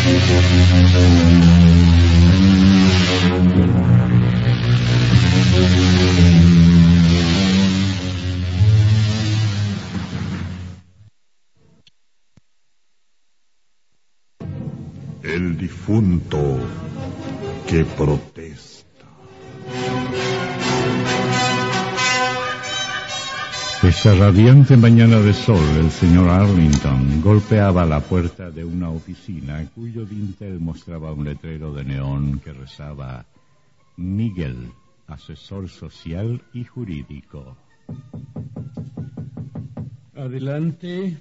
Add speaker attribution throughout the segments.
Speaker 1: El difunto que protesta.
Speaker 2: Esa radiante mañana de sol, el señor Arlington golpeaba la puerta de una oficina cuyo dintel mostraba un letrero de neón que rezaba: Miguel, asesor social y jurídico.
Speaker 3: Adelante.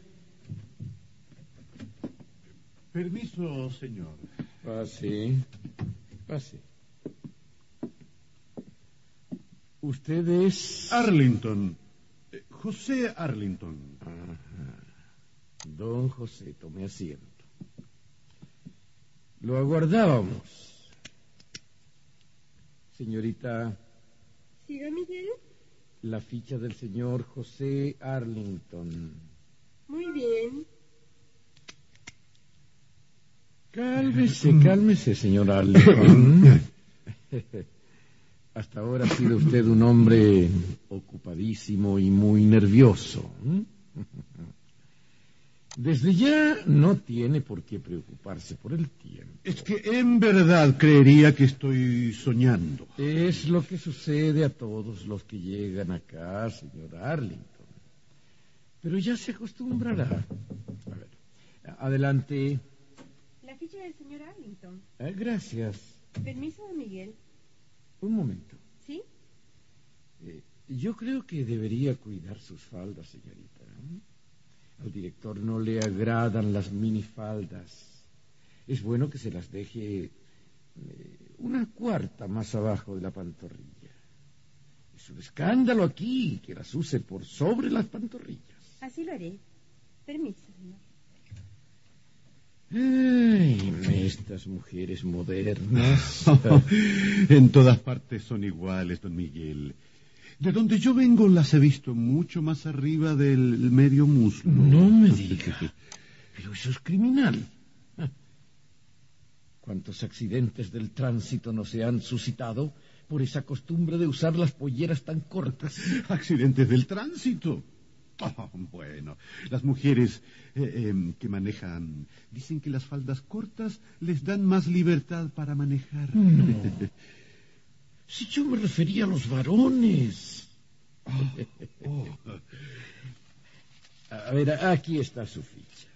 Speaker 1: Permiso, señor.
Speaker 3: Pase. ¿Usted es...?
Speaker 1: Arlington. José Arlington.
Speaker 3: Ajá. Don José, tome asiento. Lo aguardábamos. Señorita...
Speaker 4: ¿Sí, don Miguel?
Speaker 3: La ficha del señor José Arlington.
Speaker 4: Muy bien.
Speaker 3: Cálmese, señor Arlington. Hasta ahora ha sido usted un hombre ocupadísimo y muy nervioso. Desde ya no tiene por qué preocuparse por el tiempo.
Speaker 1: Es que en verdad creería que estoy soñando.
Speaker 3: Es lo que sucede a todos los que llegan acá, señor Arlington. Pero ya se acostumbrará. A ver, adelante.
Speaker 4: La ficha del señor Arlington.
Speaker 3: Gracias.
Speaker 4: Permiso, don Miguel.
Speaker 3: Un momento.
Speaker 4: ¿Sí?
Speaker 3: Yo creo que debería cuidar sus faldas, señorita. Al director no le agradan las minifaldas. Es bueno que se las deje una cuarta más abajo de la pantorrilla. Es un escándalo aquí que las use por sobre las pantorrillas.
Speaker 4: Así lo haré. Permiso, señor.
Speaker 3: Ay, estas mujeres modernas.
Speaker 1: En todas partes son iguales, don Miguel. De donde yo vengo las he visto mucho más arriba del medio muslo.
Speaker 3: No me diga. Pero eso es criminal. ¿Cuántos accidentes del tránsito no se han suscitado por esa costumbre de usar las polleras tan cortas?
Speaker 1: ¿Accidentes del tránsito? Bueno, las mujeres que manejan dicen que las faldas cortas les dan más libertad para manejar.
Speaker 3: No. Si yo me refería a los varones. A ver, aquí está su ficha.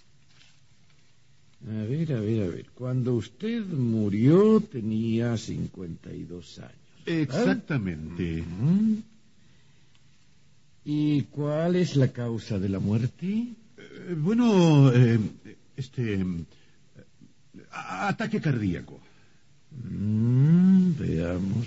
Speaker 3: A ver. Cuando usted murió tenía 52 años.
Speaker 1: Exactamente.
Speaker 3: ¿Y cuál es la causa de la muerte?
Speaker 1: Ataque cardíaco.
Speaker 3: Veamos.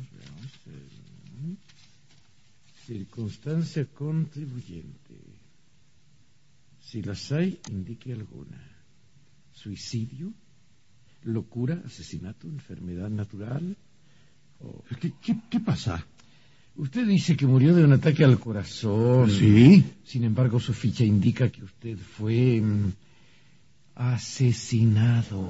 Speaker 3: Circunstancia contribuyente. Si las hay, indique alguna. ¿Suicidio? ¿Locura? ¿Asesinato? ¿Enfermedad natural?
Speaker 1: ¿Qué pasa?
Speaker 3: Usted dice que murió de un ataque al corazón.
Speaker 1: Sí.
Speaker 3: Sin embargo, su ficha indica que usted fue asesinado.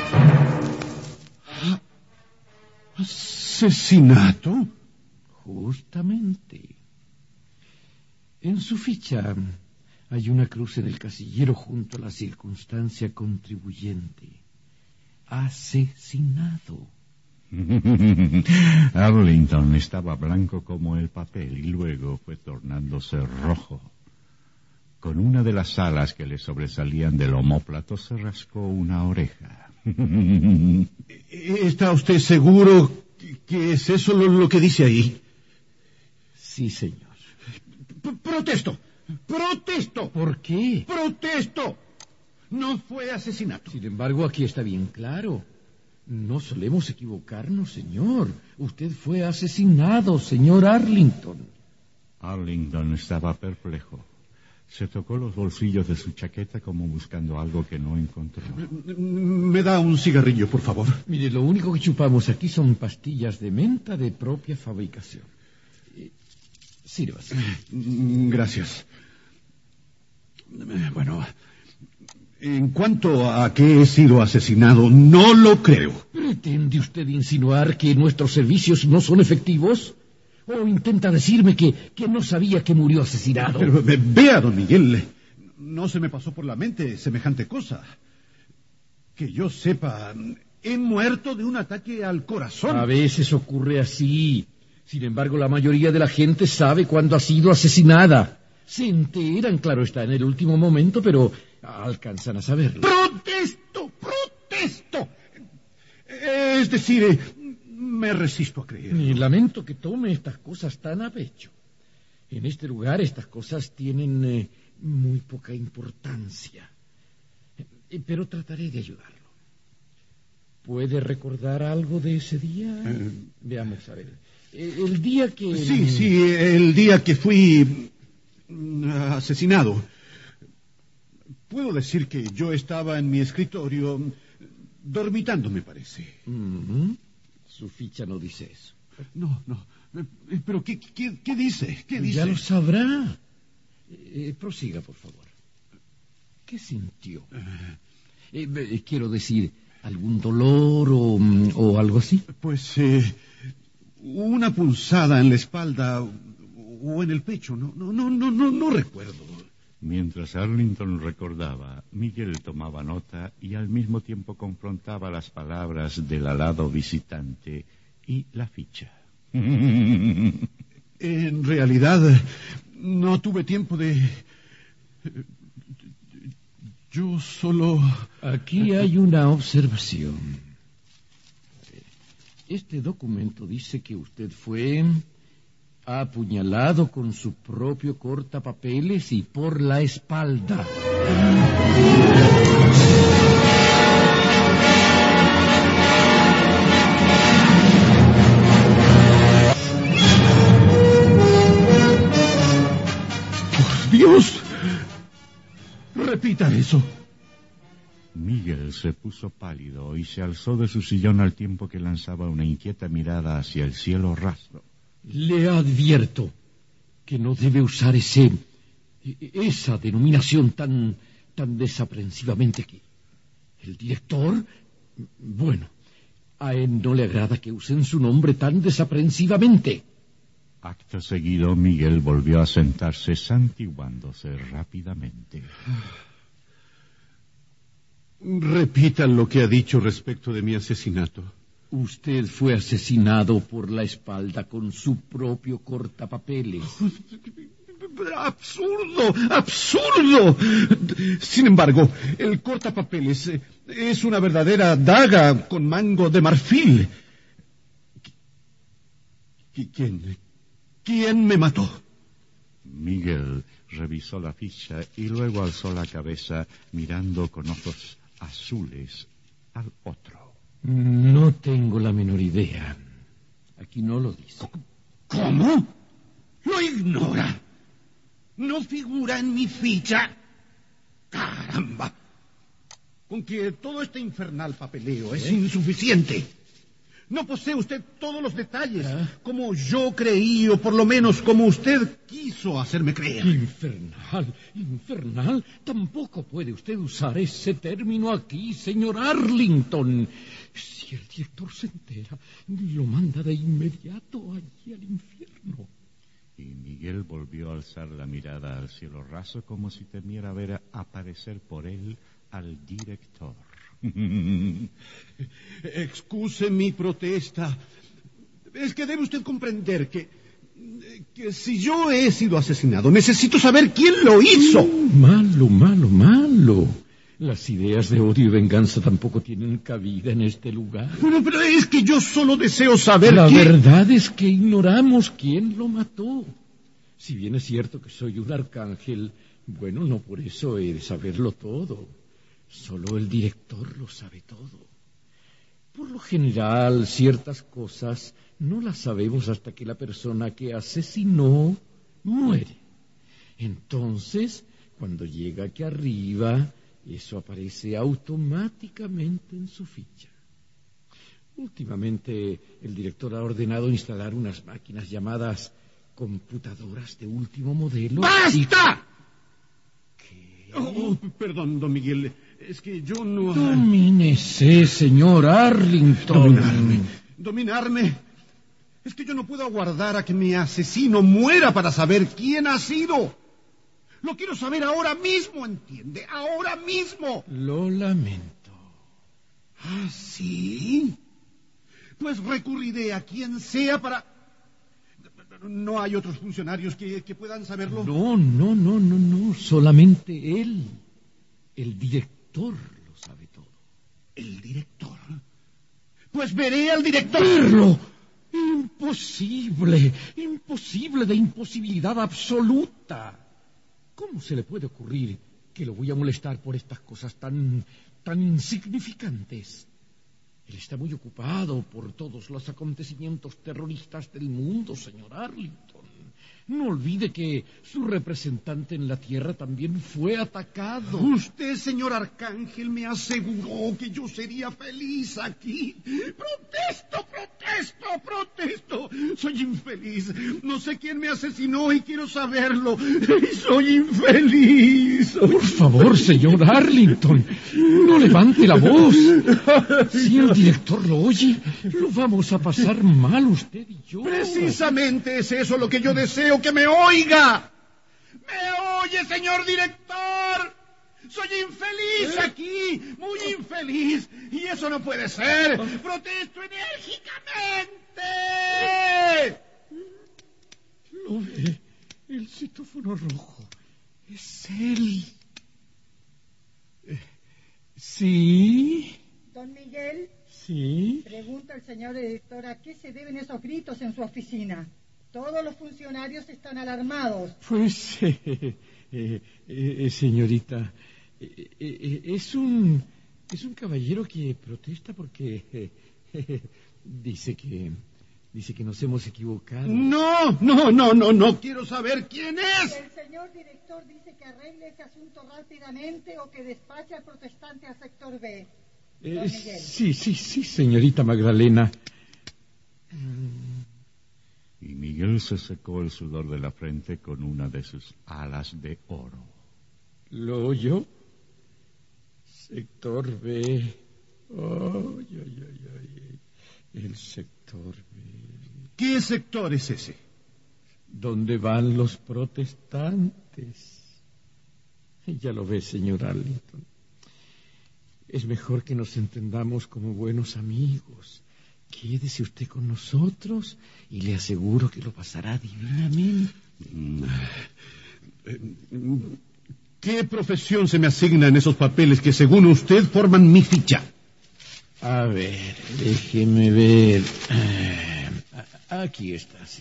Speaker 1: ¿Asesinato?
Speaker 3: Justamente. En su ficha hay una cruz en el casillero junto a la circunstancia contribuyente. Asesinado.
Speaker 2: Arlington estaba blanco como el papel y luego fue tornándose rojo. Con una de las alas que le sobresalían del omóplato se rascó una oreja.
Speaker 1: ¿Está usted seguro que es eso lo que dice ahí?
Speaker 3: Sí, señor.
Speaker 1: ¡Protesto!
Speaker 3: ¿Por qué?
Speaker 1: ¡Protesto! No fue asesinato.
Speaker 3: Sin embargo, aquí está bien claro. No solemos equivocarnos, señor. Usted fue asesinado, señor Arlington.
Speaker 2: Arlington estaba perplejo. Se tocó los bolsillos de su chaqueta como buscando algo que no encontró.
Speaker 1: ¿Me da un cigarrillo, por favor?
Speaker 3: Mire, lo único que chupamos aquí son pastillas de menta de propia fabricación. Sírvase.
Speaker 1: Gracias. Bueno, En cuanto a que he sido asesinado, no lo creo.
Speaker 3: ¿Pretende usted insinuar que nuestros servicios no son efectivos? ¿O intenta decirme que no sabía que murió asesinado?
Speaker 1: Pero, vea, don Miguel, no se me pasó por la mente semejante cosa. Que yo sepa, he muerto de un ataque al corazón.
Speaker 3: A veces ocurre así. Sin embargo, la mayoría de la gente sabe cuándo ha sido asesinada. Se enteran, claro está, en el último momento, pero alcanzan a saberlo.
Speaker 1: ¡Protesto! ¡Protesto! Es decir, me resisto a creer.
Speaker 3: Y lamento que tome estas cosas tan a pecho. En este lugar estas cosas tienen muy poca importancia. Pero trataré de ayudarlo. ¿Puede recordar algo de ese día? Veamos, a ver. El día que...
Speaker 1: Sí, el día que fui asesinado. Puedo decir que yo estaba en mi escritorio dormitando, me parece.
Speaker 3: Su ficha no dice eso.
Speaker 1: No. ¿Pero qué dice? ¿Qué dice?
Speaker 3: Ya lo sabrá. Prosiga, por favor. ¿Qué sintió? Quiero decir, ¿algún dolor o algo así?
Speaker 1: Pues una punzada en la espalda o en el pecho. No recuerdo.
Speaker 2: Mientras Arlington recordaba, Miguel tomaba nota y al mismo tiempo confrontaba las palabras del alado visitante y la ficha.
Speaker 1: En realidad, no tuve tiempo de... Yo solo...
Speaker 3: Aquí hay una observación. Este documento dice que usted fue apuñalado con su propio cortapapeles y por la espalda.
Speaker 1: ¡Por Dios! Repita eso.
Speaker 2: Miguel se puso pálido y se alzó de su sillón al tiempo que lanzaba una inquieta mirada hacia el cielo raso.
Speaker 3: Le advierto que no debe usar esa denominación tan desaprensivamente aquí. El director, bueno, a él no le agrada que usen su nombre tan desaprensivamente.
Speaker 2: Acto seguido, Miguel volvió a sentarse santiguándose rápidamente.
Speaker 1: Repita lo que ha dicho respecto de mi asesinato.
Speaker 3: Usted fue asesinado por la espalda con su propio cortapapeles.
Speaker 1: ¡Absurdo! ¡Absurdo! Sin embargo, el cortapapeles es una verdadera daga con mango de marfil. ¿Quién me mató?
Speaker 2: Miguel revisó la ficha y luego alzó la cabeza mirando con ojos azules al otro.
Speaker 3: No tengo la menor idea. Aquí no lo dice.
Speaker 1: ¿Cómo? ¿Lo ignora? ¿No figura en mi ficha? ¡Caramba! Con que todo este infernal papeleo es insuficiente. No posee usted todos los detalles, como yo creí, o por lo menos como usted quiso hacerme creer.
Speaker 3: Infernal. Tampoco puede usted usar ese término aquí, señor Arlington. Si el director se entera, lo manda de inmediato allí al infierno.
Speaker 2: Y Miguel volvió a alzar la mirada al cielo raso como si temiera ver aparecer por él al director.
Speaker 1: Excuse mi protesta. Es que debe usted comprender que si yo he sido asesinado, necesito saber quién lo hizo.
Speaker 3: Malo. Las ideas de odio y venganza tampoco tienen cabida en este lugar.
Speaker 1: Pero es que yo solo deseo saber
Speaker 3: La
Speaker 1: quién...
Speaker 3: verdad es que ignoramos quién lo mató. Si bien es cierto que soy un arcángel, bueno, no por eso he de saberlo todo. Solo el director lo sabe todo. Por lo general, ciertas cosas no las sabemos hasta que la persona que asesinó muere. Entonces, cuando llega aquí arriba, eso aparece automáticamente en su ficha. Últimamente, el director ha ordenado instalar unas máquinas llamadas computadoras de último modelo.
Speaker 1: ¡Basta! ¿Qué? Perdón, don Miguel. Es que yo no...
Speaker 3: Domínese, señor Arlington.
Speaker 1: Dominarme. Es que yo no puedo aguardar a que mi asesino muera para saber quién ha sido. Lo quiero saber ahora mismo, ¿entiende? Ahora mismo.
Speaker 3: Lo lamento.
Speaker 1: ¿Ah, sí? Pues recurriré a quien sea para... ¿No hay otros funcionarios que puedan saberlo?
Speaker 3: No. Solamente él. El director lo sabe todo.
Speaker 1: ¿El director? Pues veré al director.
Speaker 3: ¡Verlo! Imposible de imposibilidad absoluta. ¿Cómo se le puede ocurrir que lo voy a molestar por estas cosas tan insignificantes? Él está muy ocupado por todos los acontecimientos terroristas del mundo, señor Arlington. No olvide que su representante en la Tierra también fue atacado.
Speaker 1: Usted, señor Arcángel, me aseguró que yo sería feliz aquí. Protesto. Soy infeliz. No sé quién me asesinó y quiero saberlo. Soy infeliz.
Speaker 3: Por favor, señor Arlington, no levante la voz. Si el director lo oye, lo vamos a pasar mal usted y yo.
Speaker 1: Precisamente es eso lo que yo deseo, que me oiga. ¿Me oye, señor director? Soy infeliz aquí, muy infeliz, y eso no puede ser. Protesto enérgicamente.
Speaker 3: Lo ve, el citófono rojo. Es él. ¿Sí?
Speaker 5: Don Miguel,
Speaker 3: ¿Sí?
Speaker 5: pregunta el señor director a qué se deben esos gritos en su oficina. Todos los funcionarios están alarmados.
Speaker 3: Pues, señorita, es un caballero que protesta porque dice que nos hemos equivocado.
Speaker 1: No quiero saber quién es.
Speaker 5: El señor director dice que arregle ese asunto rápidamente o que despache al protestante al sector B. Don Miguel.
Speaker 3: Sí, señorita Magdalena.
Speaker 2: Y Miguel se secó el sudor de la frente con una de sus alas de oro.
Speaker 3: ¿Lo oyó? Sector B. El sector B.
Speaker 1: ¿Qué sector es ese?
Speaker 3: ¿Dónde van los protestantes? Ya lo ve, señor Arlington. Es mejor que nos entendamos como buenos amigos. Quédese usted con nosotros y le aseguro que lo pasará divinamente.
Speaker 1: ¿Qué profesión se me asigna en esos papeles que según usted forman mi ficha?
Speaker 3: A ver, déjeme ver. Aquí está, sí.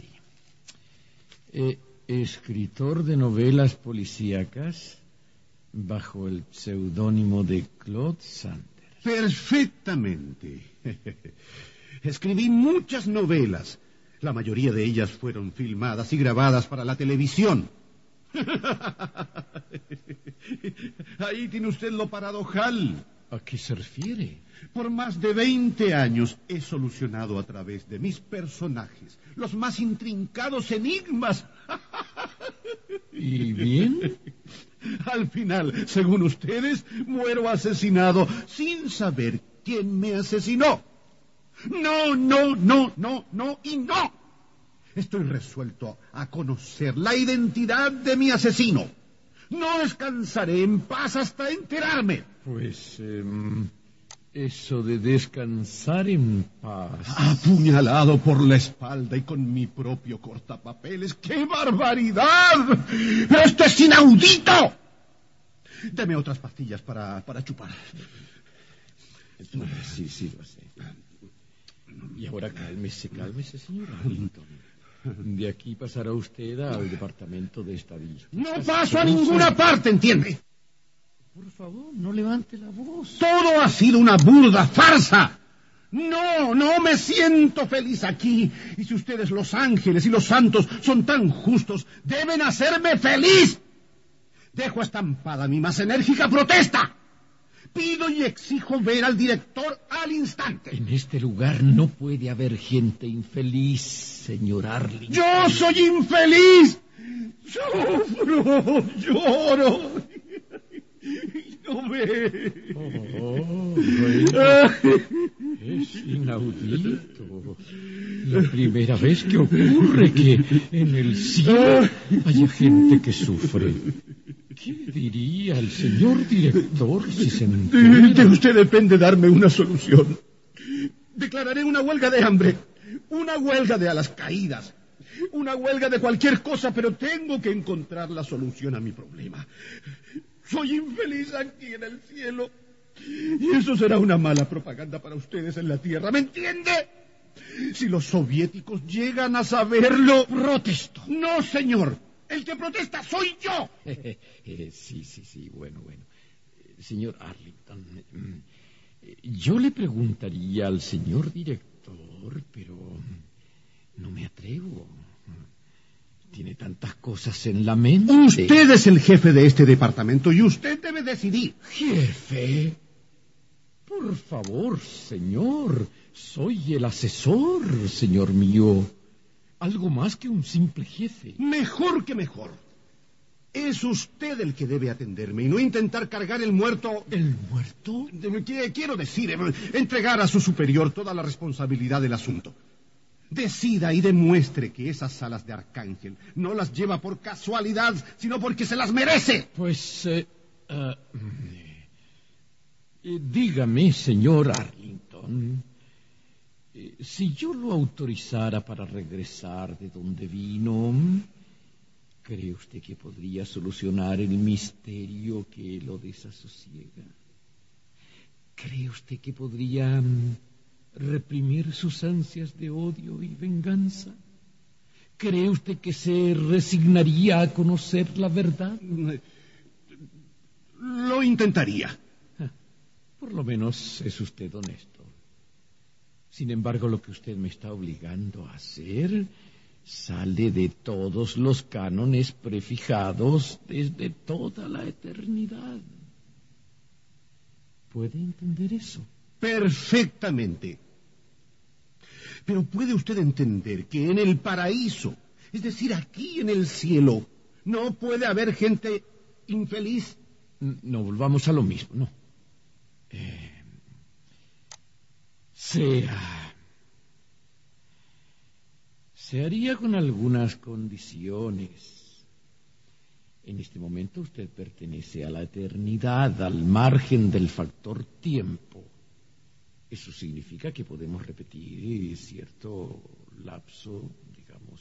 Speaker 3: Escritor de novelas policíacas bajo el seudónimo de Claude Sanders.
Speaker 1: Perfectamente. Escribí muchas novelas. La mayoría de ellas fueron filmadas y grabadas para la televisión. Ahí tiene usted lo paradojal.
Speaker 3: ¿A qué se refiere?
Speaker 1: Por más de 20 años he solucionado a través de mis personajes los más intrincados enigmas.
Speaker 3: ¿Y bien?
Speaker 1: Al final, según ustedes, muero asesinado sin saber quién me asesinó. No y no. Estoy resuelto a conocer la identidad de mi asesino. No descansaré en paz hasta enterarme.
Speaker 3: Pues, eso de descansar en paz.
Speaker 1: Apuñalado por la espalda y con mi propio cortapapeles. ¡Qué barbaridad! ¡Pero esto es inaudito! Deme otras pastillas para chupar.
Speaker 3: Sí, lo sé. Y ahora cálmese, señor Arlington. De aquí pasará usted al departamento de estadística.
Speaker 1: No paso a ninguna parte, ¿entiende?
Speaker 3: Por favor, no levante la voz.
Speaker 1: Todo ha sido una burda farsa. No me siento feliz aquí. Y si ustedes, los ángeles y los santos, son tan justos, deben hacerme feliz. Dejo estampada mi más enérgica protesta. Pido y exijo ver al director al instante.
Speaker 3: En este lugar no puede haber gente infeliz, señor Arlington.
Speaker 1: ¡Yo soy infeliz! Sufro, lloro. ¿No ve?
Speaker 3: Bueno, es inaudito. La primera vez que ocurre que en el cielo haya gente que sufre. ¿Qué diría el señor director si se entera?
Speaker 1: De usted depende darme una solución. Declararé una huelga de hambre, una huelga de alas caídas, una huelga de cualquier cosa, pero tengo que encontrar la solución a mi problema. Soy infeliz aquí en el cielo y eso será una mala propaganda para ustedes en la tierra, ¿me entiende? Si los soviéticos llegan a saberlo...
Speaker 3: Protesto.
Speaker 1: No, señor. El que protesta soy yo.
Speaker 3: Sí, bueno. Señor Arlington, yo le preguntaría al señor director, pero no me atrevo. Tiene tantas cosas en la mente.
Speaker 1: Usted es el jefe de este departamento y usted debe decidir.
Speaker 3: ¿Jefe? Por favor, señor. Soy el asesor, señor mío. Algo más que un simple jefe.
Speaker 1: Mejor que mejor. Es usted el que debe atenderme y no intentar cargar el muerto...
Speaker 3: ¿El muerto?
Speaker 1: Quiero decir, entregar a su superior toda la responsabilidad del asunto. Decida y demuestre que esas alas de Arcángel no las lleva por casualidad, sino porque se las merece.
Speaker 3: Pues, dígame, señor Arlington, si yo lo autorizara para regresar de donde vino, ¿cree usted que podría solucionar el misterio que lo desasosiega? ¿Cree usted que podría reprimir sus ansias de odio y venganza? ¿Cree usted que se resignaría a conocer la verdad?
Speaker 1: Lo intentaría.
Speaker 3: Por lo menos es usted honesto. Sin embargo, lo que usted me está obligando a hacer sale de todos los cánones prefijados desde toda la eternidad. ¿Puede entender eso?
Speaker 1: Perfectamente. Pero ¿puede usted entender que en el paraíso, es decir, aquí en el cielo, no puede haber gente infeliz?
Speaker 3: No volvamos a lo mismo, no. Se haría con algunas condiciones. En este momento usted pertenece a la eternidad, al margen del factor tiempo. Eso significa que podemos repetir cierto lapso, digamos,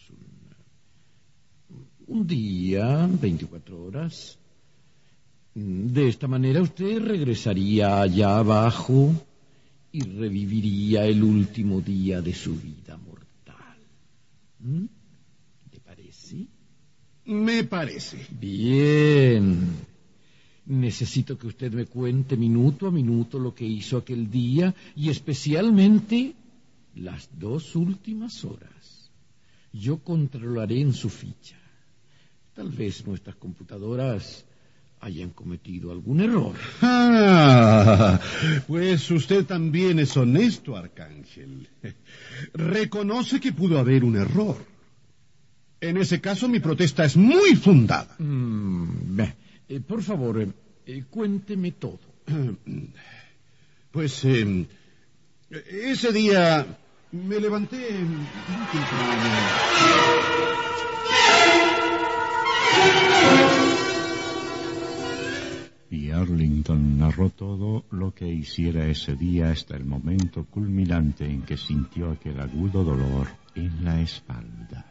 Speaker 3: un día, 24 horas. De esta manera usted regresaría allá abajo y reviviría el último día de su vida mortal. ¿Le parece?
Speaker 1: Me parece.
Speaker 3: Bien. Necesito que usted me cuente minuto a minuto lo que hizo aquel día y especialmente las 2 últimas horas. Yo controlaré en su ficha. Tal vez nuestras computadoras hayan cometido algún error.
Speaker 1: Pues usted también es honesto, Arcángel. Reconoce que pudo haber un error. En ese caso, mi protesta es muy fundada.
Speaker 3: Por favor, cuénteme todo.
Speaker 1: Pues, ese día me levanté muy temprano.
Speaker 2: Y Arlington narró todo lo que hiciera ese día hasta el momento culminante en que sintió aquel agudo dolor en la espalda.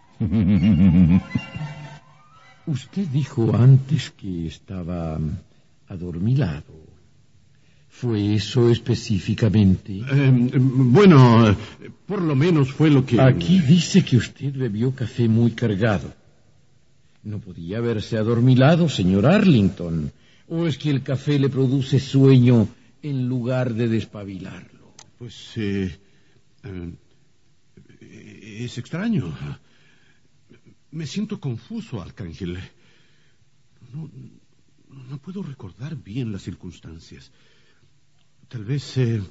Speaker 3: Usted dijo antes que estaba adormilado. ¿Fue eso específicamente?
Speaker 1: Bueno, por lo menos fue lo que...
Speaker 3: Aquí dice que usted bebió café muy cargado. No podía haberse adormilado, señor Arlington. ¿O es que el café le produce sueño en lugar de despabilarlo?
Speaker 1: Pues, es extraño. Me siento confuso, Arcángel. No puedo recordar bien las circunstancias. Tal vez...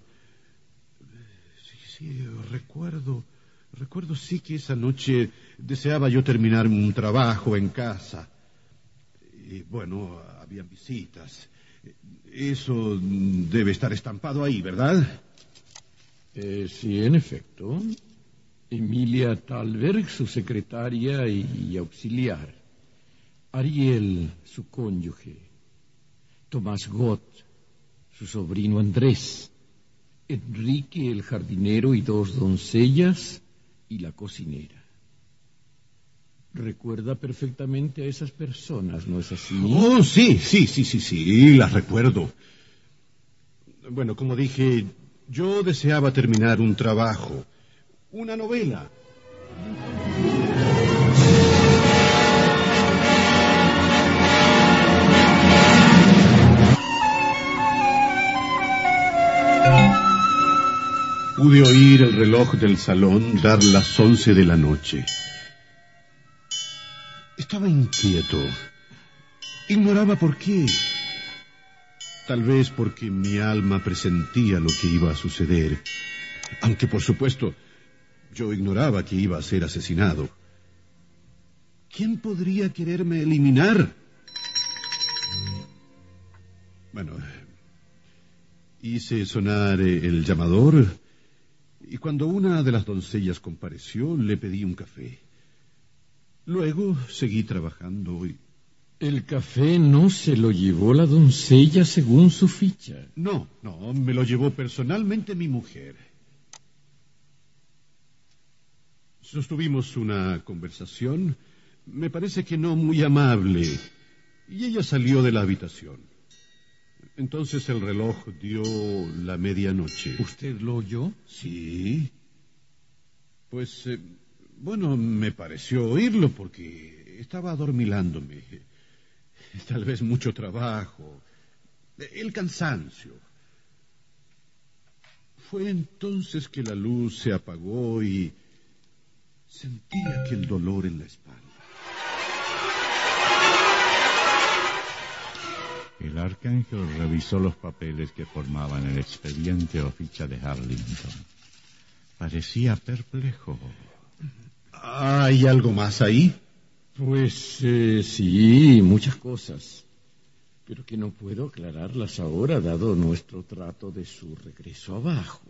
Speaker 1: sí, recuerdo sí que esa noche deseaba yo terminar un trabajo en casa. Y bueno, habían visitas. Eso debe estar estampado ahí, ¿verdad?
Speaker 3: Sí, en efecto. Emilia Thalberg, su secretaria y auxiliar. Ariel, su cónyuge. Tomás Gott, su sobrino Andrés. Enrique, el jardinero, y 2 doncellas y la cocinera. Recuerda perfectamente a esas personas, ¿no es así?
Speaker 1: Oh, sí, las recuerdo. Bueno, como dije, yo deseaba terminar un trabajo, una novela. Pude oír el reloj del salón dar las 11 de la noche. Estaba inquieto. Ignoraba por qué. Tal vez porque mi alma presentía lo que iba a suceder. Aunque, por supuesto, yo ignoraba que iba a ser asesinado. ¿Quién podría quererme eliminar? Bueno, hice sonar el llamador y cuando una de las doncellas compareció, le pedí un café. Luego seguí trabajando y...
Speaker 3: ¿El café no se lo llevó la doncella según su ficha?
Speaker 1: No, me lo llevó personalmente mi mujer. Sostuvimos una conversación, me parece que no muy amable, y ella salió de la habitación. Entonces el reloj dio la medianoche.
Speaker 3: ¿Usted lo oyó?
Speaker 1: Sí. Pues, bueno, me pareció oírlo porque estaba adormilándome. Tal vez mucho trabajo, el cansancio. Fue entonces que la luz se apagó y sentí aquel dolor en la espalda.
Speaker 2: El arcángel revisó los papeles que formaban el expediente o ficha de Arlington. Parecía perplejo.
Speaker 1: ¿Hay algo más ahí?
Speaker 3: Pues sí, muchas cosas. Pero que no puedo aclararlas ahora, dado nuestro trato de su regreso abajo.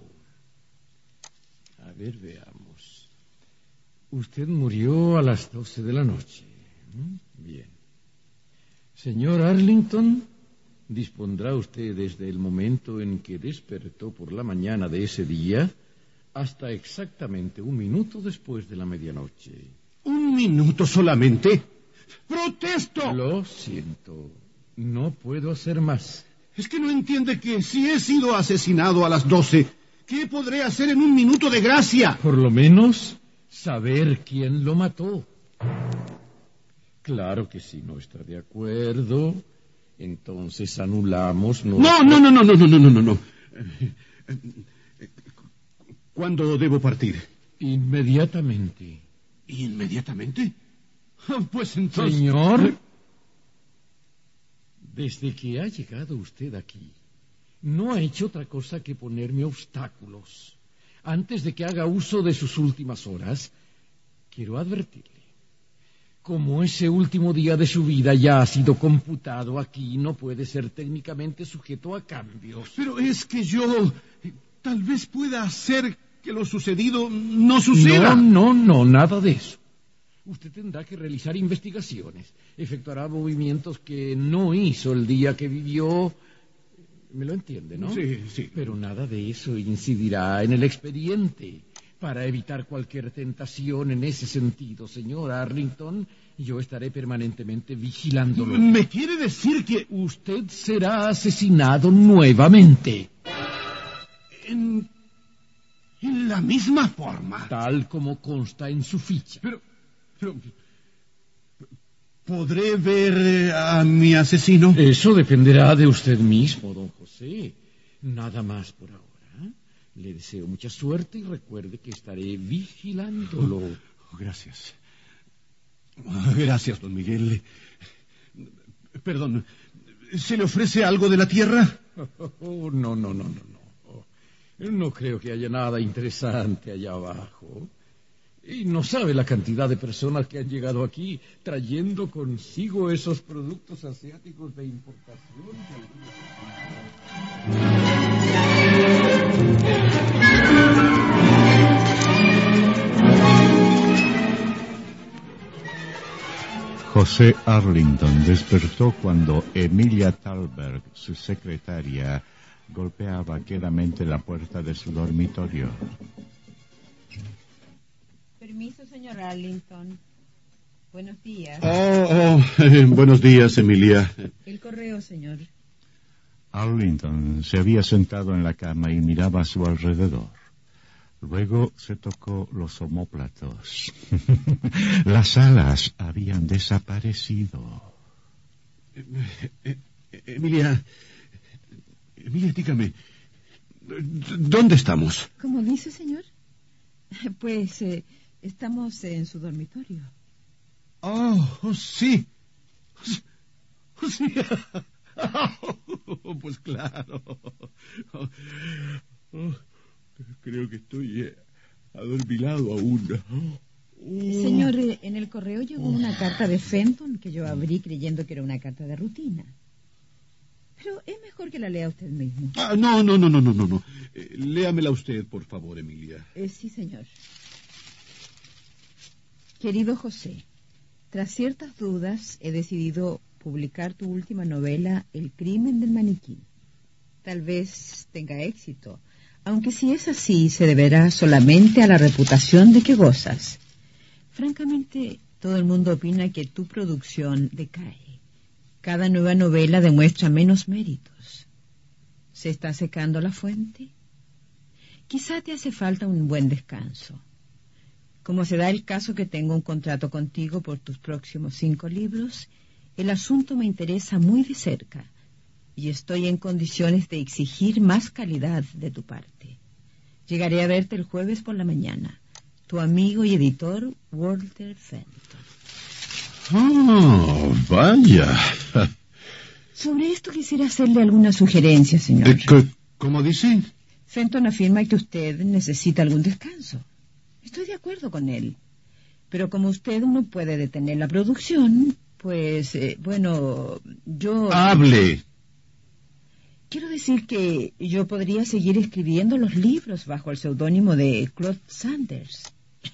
Speaker 3: A ver, veamos. Usted murió a las 12 de la noche. Bien. Señor Arlington, dispondrá usted desde el momento en que despertó por la mañana de ese día hasta exactamente 1 minuto después de la medianoche.
Speaker 1: 1 minuto solamente. ¡Protesto!
Speaker 3: Lo siento. No puedo hacer más.
Speaker 1: Es que no entiende que si he sido asesinado a las 12, ¿qué podré hacer en 1 minuto de gracia?
Speaker 3: Por lo menos saber quién lo mató. Claro que si no está de acuerdo, entonces anulamos...
Speaker 1: No. ¿Cuándo debo partir?
Speaker 3: Inmediatamente.
Speaker 1: ¿Inmediatamente? Pues entonces...
Speaker 3: Señor, desde que ha llegado usted aquí, no ha hecho otra cosa que ponerme obstáculos. Antes de que haga uso de sus últimas horas, quiero advertirle. Como ese último día de su vida ya ha sido computado aquí, no puede ser técnicamente sujeto a cambios.
Speaker 1: Pero es que yo tal vez pueda hacer que lo sucedido no suceda.
Speaker 3: No, nada de eso. Usted tendrá que realizar investigaciones, efectuará movimientos que no hizo el día que vivió. ¿Me lo entiende, no?
Speaker 1: Sí.
Speaker 3: Pero nada de eso incidirá en el expediente. Para evitar cualquier tentación en ese sentido, señor Arlington, yo estaré permanentemente vigilándolo.
Speaker 1: ¿Me quiere decir que
Speaker 3: usted será asesinado nuevamente?
Speaker 1: ¿En la misma forma?
Speaker 3: Tal como consta en su ficha.
Speaker 1: Pero ¿podré ver a mi asesino?
Speaker 3: Eso dependerá de usted mismo, don José. Nada más por ahora. Le deseo mucha suerte y recuerde que estaré vigilándolo.
Speaker 1: Gracias. Gracias, don Miguel. Perdón, ¿se le ofrece algo de la tierra?
Speaker 3: No. No creo que haya nada interesante allá abajo. Y no sabe la cantidad de personas que han llegado aquí trayendo consigo esos productos asiáticos de importación.
Speaker 2: José Arlington despertó cuando Emilia Thalberg, su secretaria, golpeaba quedamente la puerta de su dormitorio.
Speaker 6: Permiso, señor Arlington. Buenos días.
Speaker 1: Buenos días, Emilia.
Speaker 6: El correo, señor.
Speaker 2: Arlington se había sentado en la cama y miraba a su alrededor. Luego se tocó los omóplatos. Las alas habían desaparecido.
Speaker 1: Emilia, dígame, ¿dónde estamos?
Speaker 6: ¿Cómo dice, señor? Pues estamos en su dormitorio.
Speaker 1: Sí. Sí. Pues claro. Creo que estoy adormilado aún.
Speaker 6: Señor, en el correo llegó una carta de Fenton que yo abrí creyendo que era una carta de rutina. Pero es mejor que la lea usted mismo.
Speaker 1: No. Léamela usted, por favor, Emilia.
Speaker 6: Sí, señor. Querido José, tras ciertas dudas he decidido publicar tu última novela, El crimen del maniquí. Tal vez tenga éxito, aunque si es así se deberá solamente a la reputación de que gozas. Francamente, todo el mundo opina que tu producción decae. Cada nueva novela demuestra menos méritos. ¿Se está secando la fuente? Quizá te hace falta un buen descanso. Como se da el caso que tengo un contrato contigo por tus próximos 5 libros, el asunto me interesa muy de cerca y estoy en condiciones de exigir más calidad de tu parte. Llegaré a verte el jueves por la mañana. Tu amigo y editor, Walter Fenton.
Speaker 1: Vaya.
Speaker 6: Sobre esto quisiera hacerle alguna sugerencia, señor.
Speaker 1: ¿Cómo dice?
Speaker 6: Fenton afirma que usted necesita algún descanso. Estoy de acuerdo con él. Pero como usted no puede detener la producción, pues, yo...
Speaker 1: ¡Hable!
Speaker 6: Quiero decir que yo podría seguir escribiendo los libros bajo el seudónimo de Claude Sanders.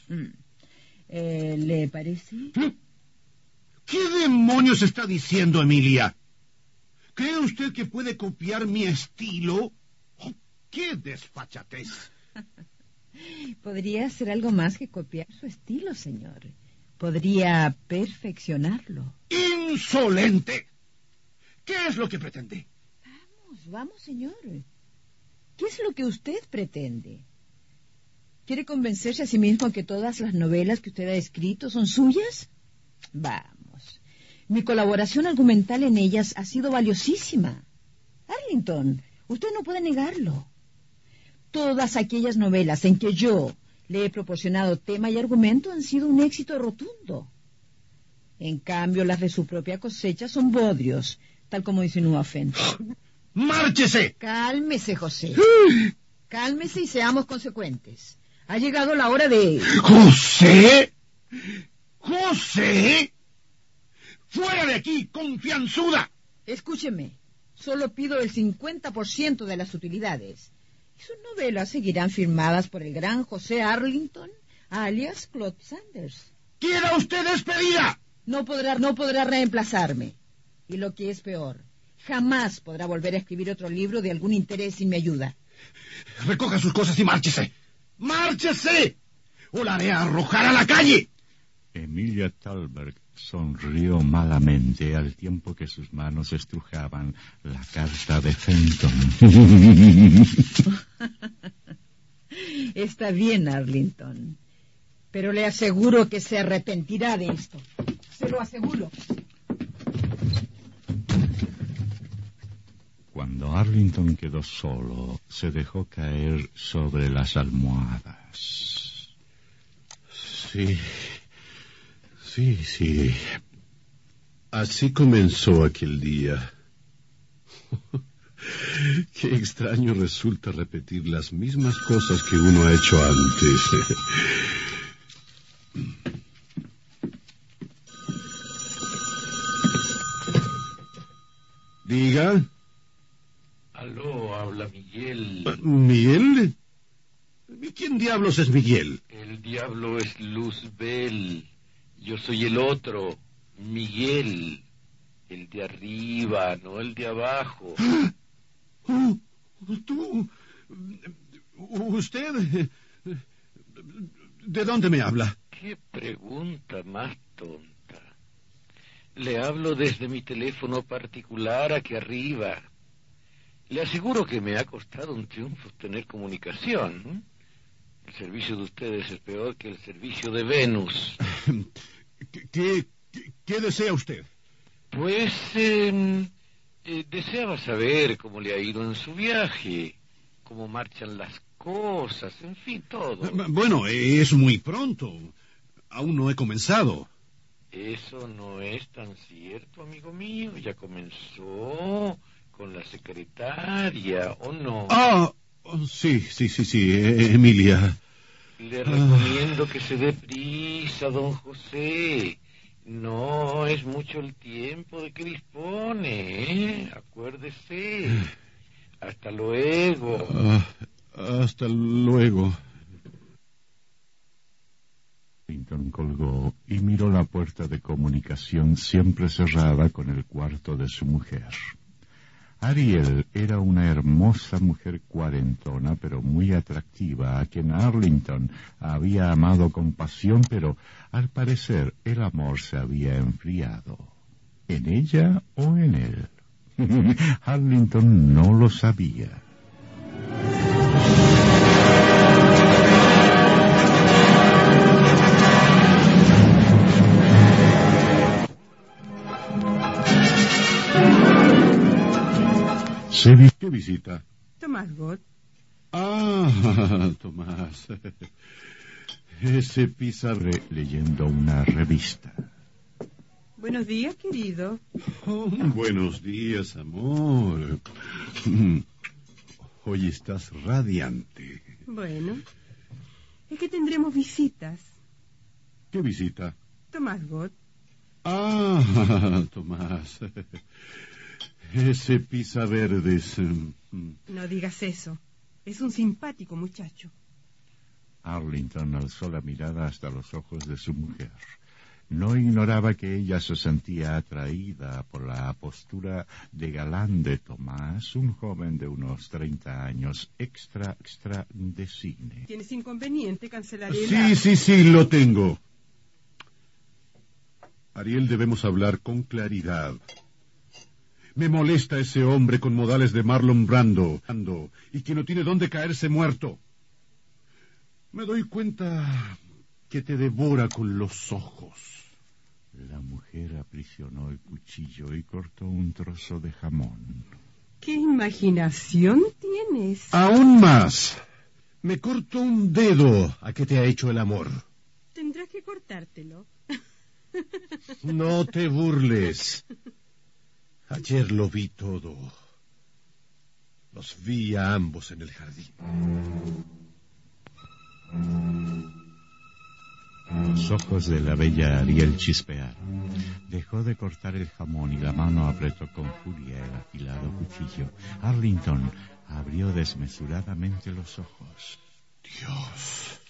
Speaker 6: ¿Le parece?
Speaker 1: ¿Qué demonios está diciendo, Emilia? ¿Cree usted que puede copiar mi estilo? Oh, ¡qué desfachatez!
Speaker 6: Podría hacer algo más que copiar su estilo, señor. Podría perfeccionarlo.
Speaker 1: ¡Insolente! ¿Qué es lo que pretende?
Speaker 6: Vamos, señor. ¿Qué es lo que usted pretende? ¿Quiere convencerse a sí mismo que todas las novelas que usted ha escrito son suyas? Vamos. Mi colaboración argumental en ellas ha sido valiosísima. Arlington, usted no puede negarlo. Todas aquellas novelas en que yo le he proporcionado tema y argumento han sido un éxito rotundo. En cambio, las de su propia cosecha son bodrios, tal como insinúa Fenton.
Speaker 1: ¡Márchese!
Speaker 6: Cálmese, José. Cálmese y seamos consecuentes. Ha llegado la hora de...
Speaker 1: ¡José! ¡José! ¡Fuera de aquí, confianzuda!
Speaker 6: Escúcheme. Solo pido el 50% de las utilidades. Y sus novelas seguirán firmadas por el gran José Arlington, alias Claude Sanders.
Speaker 1: ¡Queda usted despedida!
Speaker 6: No podrá reemplazarme. Y lo que es peor, jamás podrá volver a escribir otro libro de algún interés sin mi ayuda.
Speaker 1: Recoja sus cosas y márchese. ¡Márchese! ¡O la haré arrojar a la calle!
Speaker 2: Emilia Thalberg sonrió malamente al tiempo que sus manos estrujaban la carta de Fenton.
Speaker 6: Está bien, Arlington. Pero le aseguro que se arrepentirá de esto. Se lo aseguro.
Speaker 2: Cuando Arlington quedó solo, se dejó caer sobre las almohadas.
Speaker 1: Sí. Así comenzó aquel día. Qué extraño resulta repetir las mismas cosas que uno ha hecho antes. Diga.
Speaker 7: Aló, habla Miguel.
Speaker 1: ¿Miguel? ¿Y quién diablos es Miguel?
Speaker 7: El diablo es Luzbel. Yo soy el otro, Miguel. El de arriba, no el de abajo.
Speaker 1: ¿Tú? ¿Usted? ¿De dónde me habla?
Speaker 7: ¿Qué pregunta más tonta? Le hablo desde mi teléfono particular aquí arriba. Le aseguro que me ha costado un triunfo tener comunicación. El servicio de ustedes es peor que el servicio de Venus.
Speaker 1: ¿Qué desea usted?
Speaker 7: Pues deseaba saber cómo le ha ido en su viaje, cómo marchan las cosas, en fin, todo.
Speaker 1: Bueno, es muy pronto. Aún no he comenzado.
Speaker 7: Eso no es tan cierto, amigo mío. Ya comenzó con la secretaria, ¿o no?
Speaker 1: Sí, Emilia.
Speaker 7: Le recomiendo que se dé prisa, don José. No es mucho el tiempo de que dispone, ¿eh? Acuérdese. Hasta luego.
Speaker 1: Hasta luego.
Speaker 2: Arlington colgó y miró la puerta de comunicación siempre cerrada con el cuarto de su mujer. Ariel era una hermosa mujer cuarentona, pero muy atractiva, a quien Arlington había amado con pasión, pero al parecer el amor se había enfriado. ¿En ella o en él? Arlington no lo sabía.
Speaker 1: ¿Qué visita?
Speaker 4: Tomás Gott.
Speaker 1: Tomás. Ese pizarre
Speaker 2: Leyendo una revista.
Speaker 4: Buenos días, querido.
Speaker 1: Buenos días, amor. Hoy estás radiante.
Speaker 4: Bueno, es que tendremos visitas.
Speaker 1: ¿Qué visita?
Speaker 4: Tomás Gott.
Speaker 1: Tomás. Ese pizza verdes.
Speaker 4: No digas eso. Es un simpático muchacho.
Speaker 2: Arlington alzó la mirada hasta los ojos de su mujer. No ignoraba que ella se sentía atraída por la postura de galán de Tomás, un joven de unos 30 años, extra de cine.
Speaker 4: ¿Tienes inconveniente? Cancelaré la...
Speaker 1: Sí, lo tengo. Ariel, debemos hablar con claridad. Me molesta ese hombre con modales de Marlon Brando y que no tiene dónde caerse muerto. Me doy cuenta que te devora con los ojos.
Speaker 2: La mujer aprisionó el cuchillo y cortó un trozo de jamón.
Speaker 4: ¿Qué imaginación tienes?
Speaker 1: Aún más. Me corto un dedo a que te ha hecho el amor.
Speaker 4: Tendrás que cortártelo.
Speaker 1: No te burles. Ayer lo vi todo. Los vi a ambos en el jardín.
Speaker 2: Los ojos de la bella Ariel chispearon. Dejó de cortar el jamón y la mano apretó con furia el afilado cuchillo. Arlington abrió desmesuradamente los ojos.
Speaker 1: Dios.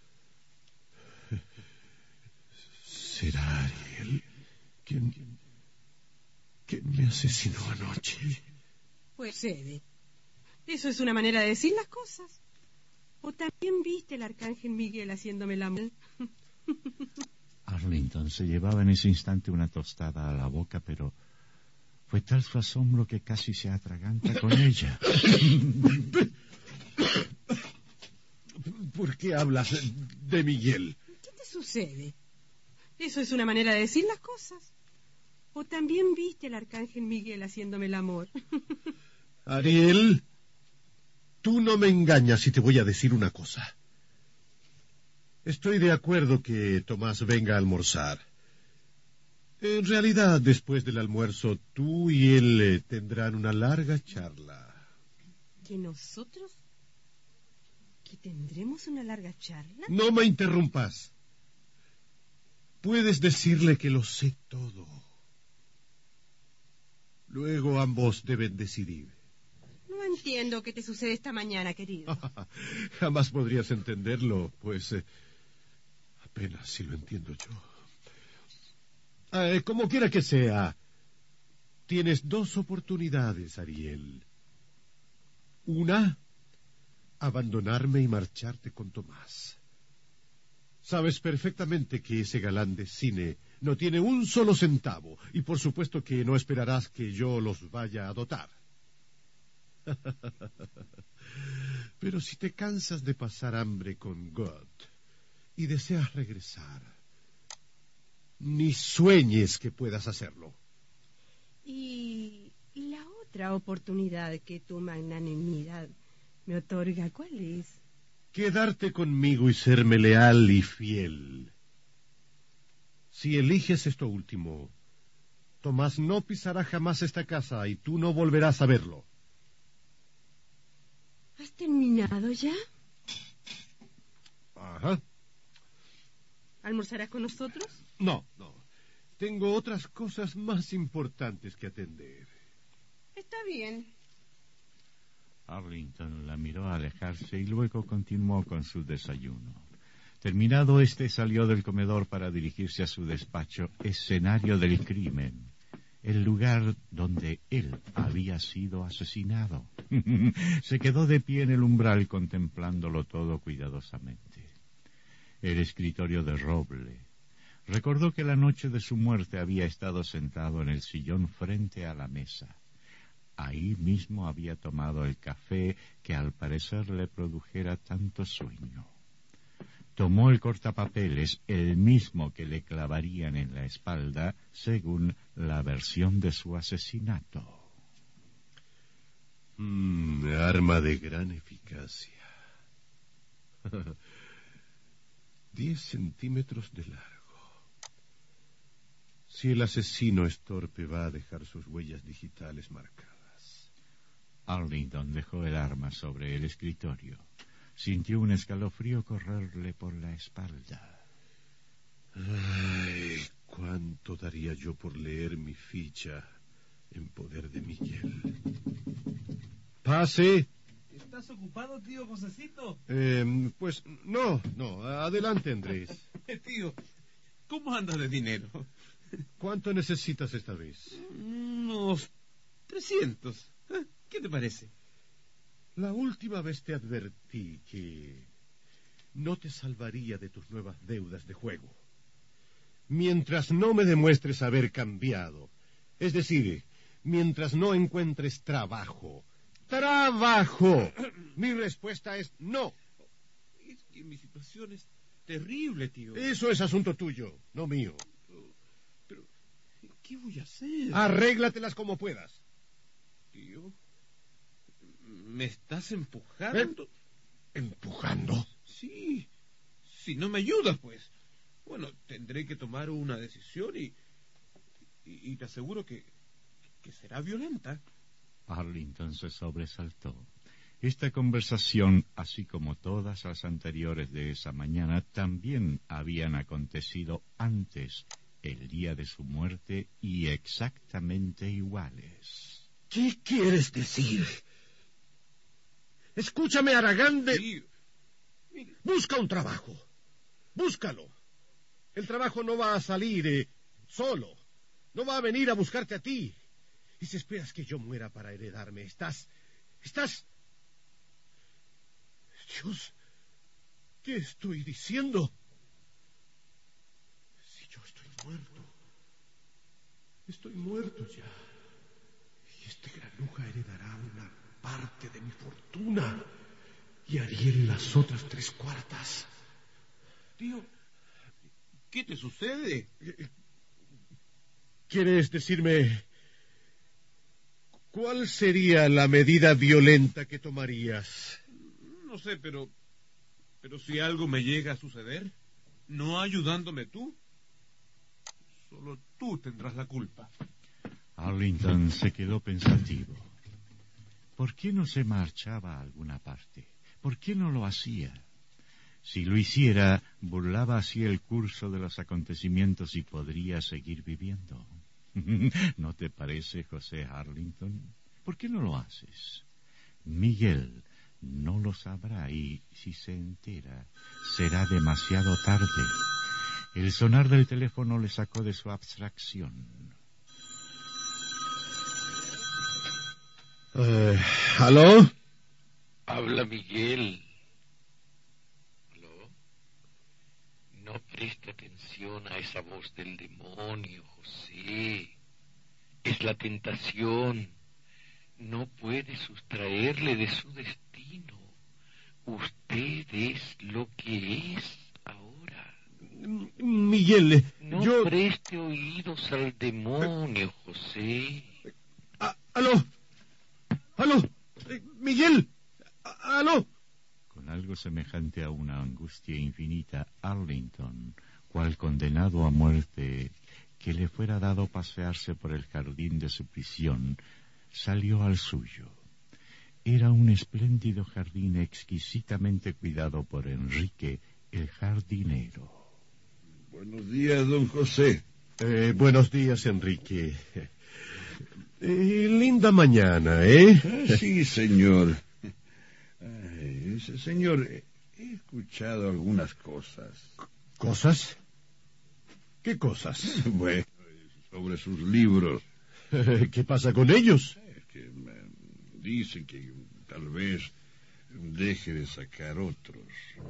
Speaker 1: ¿Será Ariel quien me asesinó anoche?
Speaker 4: Pues cede. Eso es una manera de decir las cosas. ¿O también viste el arcángel Miguel haciéndome la mal?
Speaker 2: Arlington se llevaba en ese instante una tostada a la boca, pero fue tal su asombro que casi se atraganta con ella.
Speaker 1: ¿Por qué hablas de Miguel?
Speaker 4: ¿Qué te sucede? Eso es una manera de decir las cosas. ¿O también viste al arcángel Miguel haciéndome el amor?
Speaker 1: Ariel, tú no me engañas y te voy a decir una cosa. Estoy de acuerdo que Tomás venga a almorzar. En realidad, después del almuerzo, tú y él tendrán una larga charla.
Speaker 4: ¿Que nosotros? ¿Que tendremos una larga charla?
Speaker 1: No me interrumpas. Puedes decirle que lo sé todo.
Speaker 8: Luego ambos deben decidir.
Speaker 4: No entiendo qué te sucede esta mañana, querido.
Speaker 8: Jamás podrías entenderlo, pues apenas si lo entiendo yo. Como quiera que sea, tienes dos oportunidades, Ariel. Una, abandonarme y marcharte con Tomás. Sabes perfectamente que ese galán de cine no tiene un solo centavo, y por supuesto que no esperarás que yo los vaya a dotar. Pero si te cansas de pasar hambre con God y deseas regresar, ni sueñes que puedas hacerlo.
Speaker 4: Y la otra oportunidad que tu magnanimidad me otorga, ¿cuál es?
Speaker 8: Quedarte conmigo y serme leal y fiel. Si eliges esto último, Tomás no pisará jamás esta casa y tú no volverás a verlo.
Speaker 4: ¿Has terminado ya?
Speaker 8: Ajá.
Speaker 4: ¿Almorzarás con nosotros?
Speaker 8: No. Tengo otras cosas más importantes que atender.
Speaker 4: Está bien.
Speaker 2: Arlington la miró alejarse y luego continuó con su desayuno. Terminado salió del comedor para dirigirse a su despacho, escenario del crimen, el lugar donde él había sido asesinado. Se quedó de pie en el umbral contemplándolo todo cuidadosamente. El escritorio de roble. Recordó que la noche de su muerte había estado sentado en el sillón frente a la mesa. Ahí mismo había tomado el café que al parecer le produjera tanto sueño. Tomó el cortapapeles, el mismo que le clavarían en la espalda, según la versión de su asesinato.
Speaker 8: Arma de gran eficacia. 10 centímetros de largo. Si el asesino es torpe, va a dejar sus huellas digitales marcadas.
Speaker 2: Arlington dejó el arma sobre el escritorio. Sintió un escalofrío correrle por la espalda.
Speaker 8: Ay, cuánto daría yo por leer mi ficha en poder de Miguel. ¡Pase!
Speaker 9: ¿Estás ocupado, tío Josecito?
Speaker 8: Pues no, adelante, Andrés.
Speaker 9: Tío, ¿cómo andas de dinero?
Speaker 8: ¿Cuánto necesitas esta vez?
Speaker 9: Unos 300. ¿Qué te parece?
Speaker 8: La última vez te advertí que no te salvaría de tus nuevas deudas de juego. Mientras no me demuestres haber cambiado, es decir, mientras no encuentres trabajo. ¡Trabajo! Mi respuesta es no.
Speaker 9: Es que mi situación es terrible, tío.
Speaker 8: Eso es asunto tuyo, no mío.
Speaker 9: Pero ¿qué voy a hacer?
Speaker 8: Arréglatelas como puedas.
Speaker 9: Tío, ¿me estás empujando?
Speaker 8: ¿Empujando?
Speaker 9: Sí, si no me ayudas, pues. Bueno, tendré que tomar una decisión y te aseguro que será violenta.
Speaker 2: Arlington se sobresaltó. Esta conversación, así como todas las anteriores de esa mañana, también habían acontecido antes, el día de su muerte, y exactamente iguales.
Speaker 8: ¿Qué quieres decir? Escúchame, Aragán de...
Speaker 9: Sí.
Speaker 8: Busca un trabajo. Búscalo. El trabajo no va a salir solo. No va a venir a buscarte a ti. Y si esperas que yo muera para heredarme, estás... Dios, ¿qué estoy diciendo? Si yo estoy muerto ya. Y este granuja heredará una parte de mi fortuna y Ariel las otras 3/4.
Speaker 9: Tío, ¿qué te sucede?
Speaker 8: ¿Quieres decirme cuál sería la medida violenta que tomarías?
Speaker 9: No sé, pero si algo me llega a suceder, no ayudándome tú, solo tú tendrás la culpa.
Speaker 2: Arlington se quedó pensativo. ¿Por qué no se marchaba a alguna parte? ¿Por qué no lo hacía? Si lo hiciera, burlaba así el curso de los acontecimientos y podría seguir viviendo. ¿No te parece, José Arlington? ¿Por qué no lo haces? Miguel no lo sabrá y, si se entera, será demasiado tarde. El sonar del teléfono le sacó de su abstracción.
Speaker 8: ¿Aló?
Speaker 7: Habla Miguel. ¿Aló? No preste atención a esa voz del demonio, José. Es la tentación. No puede sustraerle de su destino. Usted es lo que es ahora.
Speaker 8: Miguel,
Speaker 7: No
Speaker 8: yo...
Speaker 7: preste oídos al demonio, José.
Speaker 8: ¿Aló? ¿Aló? Miguel, ¿aló?
Speaker 2: Con algo semejante a una angustia infinita, Arlington, cual condenado a muerte, que le fuera dado pasearse por el jardín de su prisión, salió al suyo. Era un espléndido jardín exquisitamente cuidado por Enrique, el jardinero.
Speaker 10: Buenos días, don José.
Speaker 8: Buenos días, Enrique. Linda mañana, ¿eh?
Speaker 10: Sí, señor. Señor, he escuchado algunas cosas.
Speaker 8: ¿Cosas? ¿Qué cosas?
Speaker 10: Bueno, sobre sus libros.
Speaker 8: ¿Qué pasa con ellos?
Speaker 10: Es que dicen que tal vez deje de sacar otros.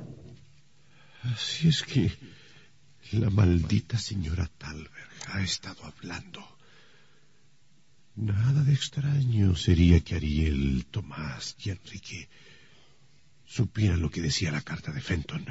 Speaker 8: Así es que la maldita señora Thalberg ha estado hablando. Nada de extraño sería que Ariel, Tomás y Enrique supieran lo que decía la carta de Fenton.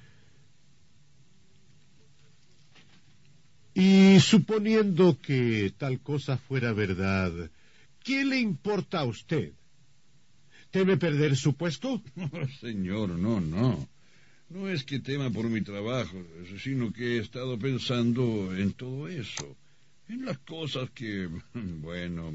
Speaker 8: Y suponiendo que tal cosa fuera verdad, ¿qué le importa a usted? ¿Teme perder su puesto?
Speaker 10: No, señor, no. No es que tema por mi trabajo, sino que he estado pensando en todo eso. En las cosas que, bueno,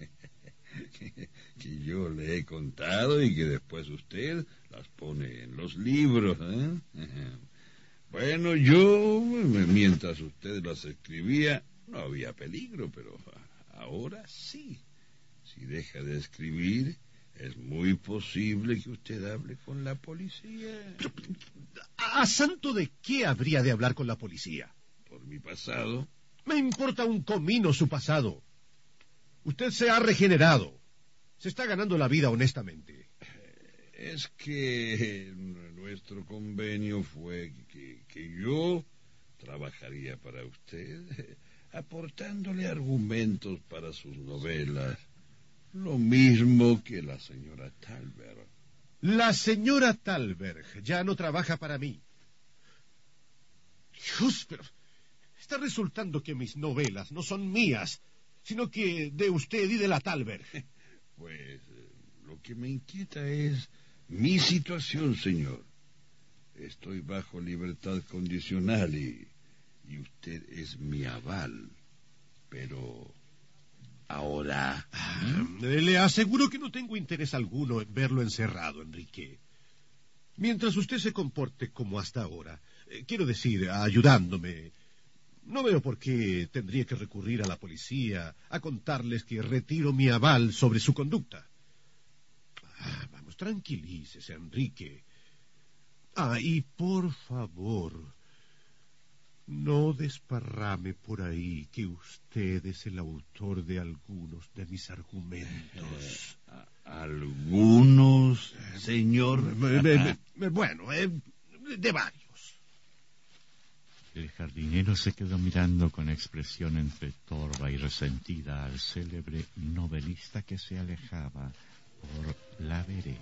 Speaker 10: que yo le he contado y que después usted las pone en los libros, ¿eh? Bueno, yo, mientras usted las escribía, no había peligro, pero ahora sí. Si deja de escribir, es muy posible que usted hable con la policía.
Speaker 8: Pero, ¿a santo de qué habría de hablar con la policía?
Speaker 10: Por mi pasado.
Speaker 8: Me importa un comino su pasado. Usted se ha regenerado. Se está ganando la vida honestamente.
Speaker 10: Es que nuestro convenio fue que yo trabajaría para usted, aportándole argumentos para sus novelas. Lo mismo que la señora Thalberg.
Speaker 8: La señora Thalberg ya no trabaja para mí. Dios, pero está resultando que mis novelas no son mías, sino que de usted y de la Thalberg.
Speaker 10: Pues lo que me inquieta es mi situación, señor. Estoy bajo libertad condicional y usted es mi aval. Pero ahora...
Speaker 8: Le aseguro que no tengo interés alguno en verlo encerrado, Enrique. Mientras usted se comporte como hasta ahora, quiero decir, ayudándome, no veo por qué tendría que recurrir a la policía a contarles que retiro mi aval sobre su conducta. Vamos, tranquilícese, Enrique. Y por favor, no desparrame por ahí que usted es el autor de algunos de mis argumentos.
Speaker 10: ¿Algunos, señor?
Speaker 8: Bueno, de varios.
Speaker 2: El jardinero se quedó mirando con expresión entre torva y resentida al célebre novelista que se alejaba por la vereda.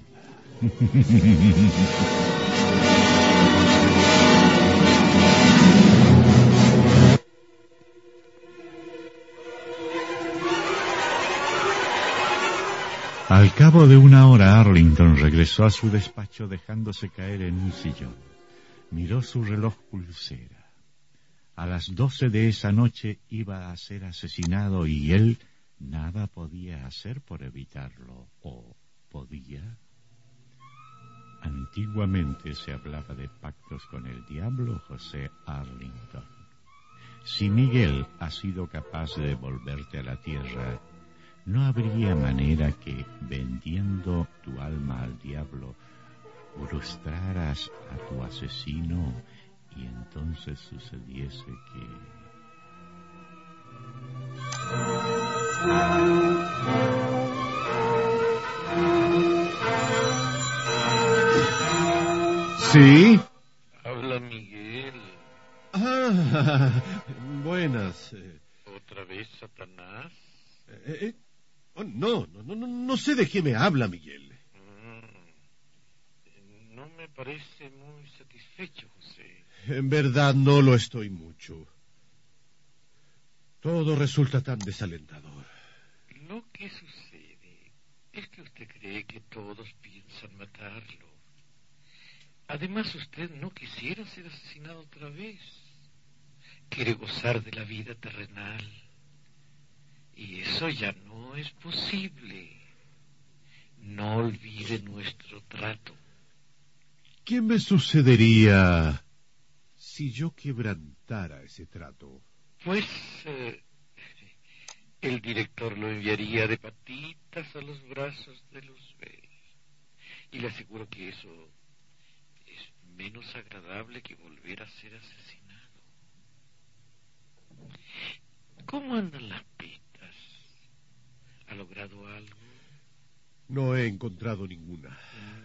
Speaker 2: Al cabo de una hora, Arlington regresó a su despacho dejándose caer en un sillón. Miró su reloj pulsera. A las 12 de esa noche iba a ser asesinado y él nada podía hacer por evitarlo. ¿O podía? Antiguamente se hablaba de pactos con el diablo, José Arlington. Si Miguel ha sido capaz de devolverte a la tierra, no habría manera que, vendiendo tu alma al diablo, frustraras a tu asesino y entonces sucediese que...
Speaker 8: ¿Sí?
Speaker 7: Habla Miguel.
Speaker 8: Ah, buenas.
Speaker 7: ¿Otra vez Satanás?
Speaker 8: Oh, no sé de qué me habla, Miguel.
Speaker 7: No me parece muy satisfecho, José.
Speaker 8: En verdad no lo estoy mucho. Todo resulta tan desalentador.
Speaker 7: Lo que sucede es que usted cree que todos piensan matarlo. Además, usted no quisiera ser asesinado otra vez. Quiere gozar de la vida terrenal. Y eso ya no es posible. No olvide nuestro trato.
Speaker 8: ¿Qué me sucedería si yo quebrantara ese trato?
Speaker 7: Pues el director lo enviaría de patitas a los brazos de Luzbel. Y le aseguro que eso es menos agradable que volver a ser asesinado. ¿Cómo andan las pistas? ¿Ha logrado algo?
Speaker 8: No he encontrado ninguna.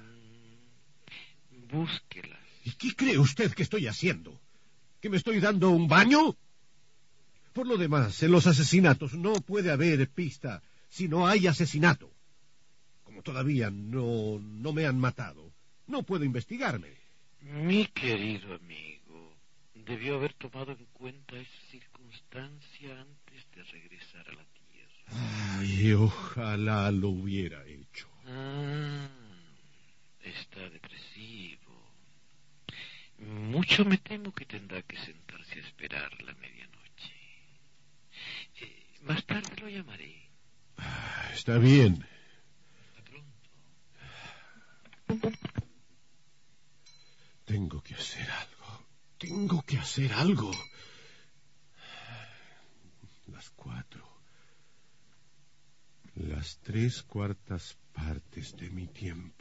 Speaker 7: Búsquelas.
Speaker 8: ¿Y qué cree usted que estoy haciendo? ¿Que me estoy dando un baño? Por lo demás, en los asesinatos no puede haber pista si no hay asesinato. Como todavía no me han matado, no puedo investigarme.
Speaker 7: Mi querido amigo, debió haber tomado en cuenta esa circunstancia antes de regresar a la tierra.
Speaker 8: Ay, ojalá lo hubiera hecho.
Speaker 7: Está depresivo. Mucho me temo que tendrá que sentarse a esperar la medianoche. Más tarde lo llamaré.
Speaker 8: Está bien.
Speaker 7: Hasta pronto.
Speaker 8: Tengo que hacer algo. Tengo que hacer algo. Las 4. Las 3/4 partes de mi tiempo.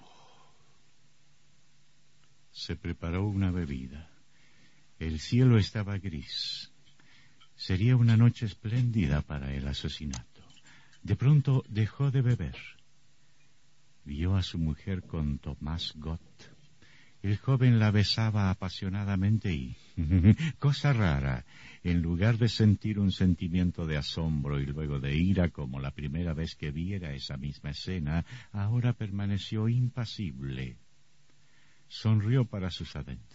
Speaker 2: Se preparó una bebida. El cielo estaba gris. Sería una noche espléndida para el asesinato. De pronto dejó de beber. Vio a su mujer con Tomás Gott. El joven la besaba apasionadamente y, cosa rara, en lugar de sentir un sentimiento de asombro y luego de ira como la primera vez que viera esa misma escena, ahora permaneció impasible. Sonrió para sus adentros.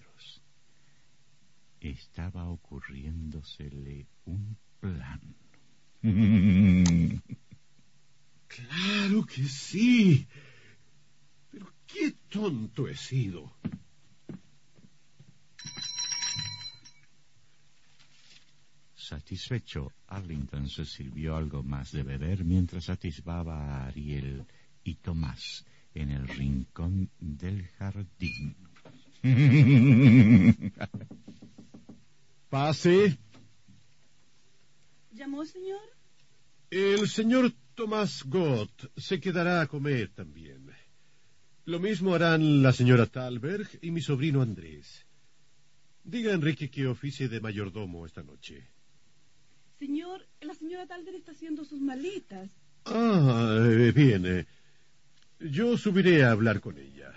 Speaker 2: Estaba ocurriéndosele un plan.
Speaker 8: Claro que sí. Pero qué tonto he sido.
Speaker 2: Satisfecho, Arlington se sirvió algo más de beber mientras atisbaba a Ariel y Tomás en el rincón del jardín.
Speaker 8: Pase.
Speaker 11: ¿Llamó, señor?
Speaker 8: El señor Tomás Gott se quedará a comer también. Lo mismo harán la señora Thalberg y mi sobrino Andrés. Diga a Enrique que oficie de mayordomo esta noche.
Speaker 11: Señor, la señora Thalberg está haciendo sus maletas.
Speaker 8: Bien. Yo subiré a hablar con ella.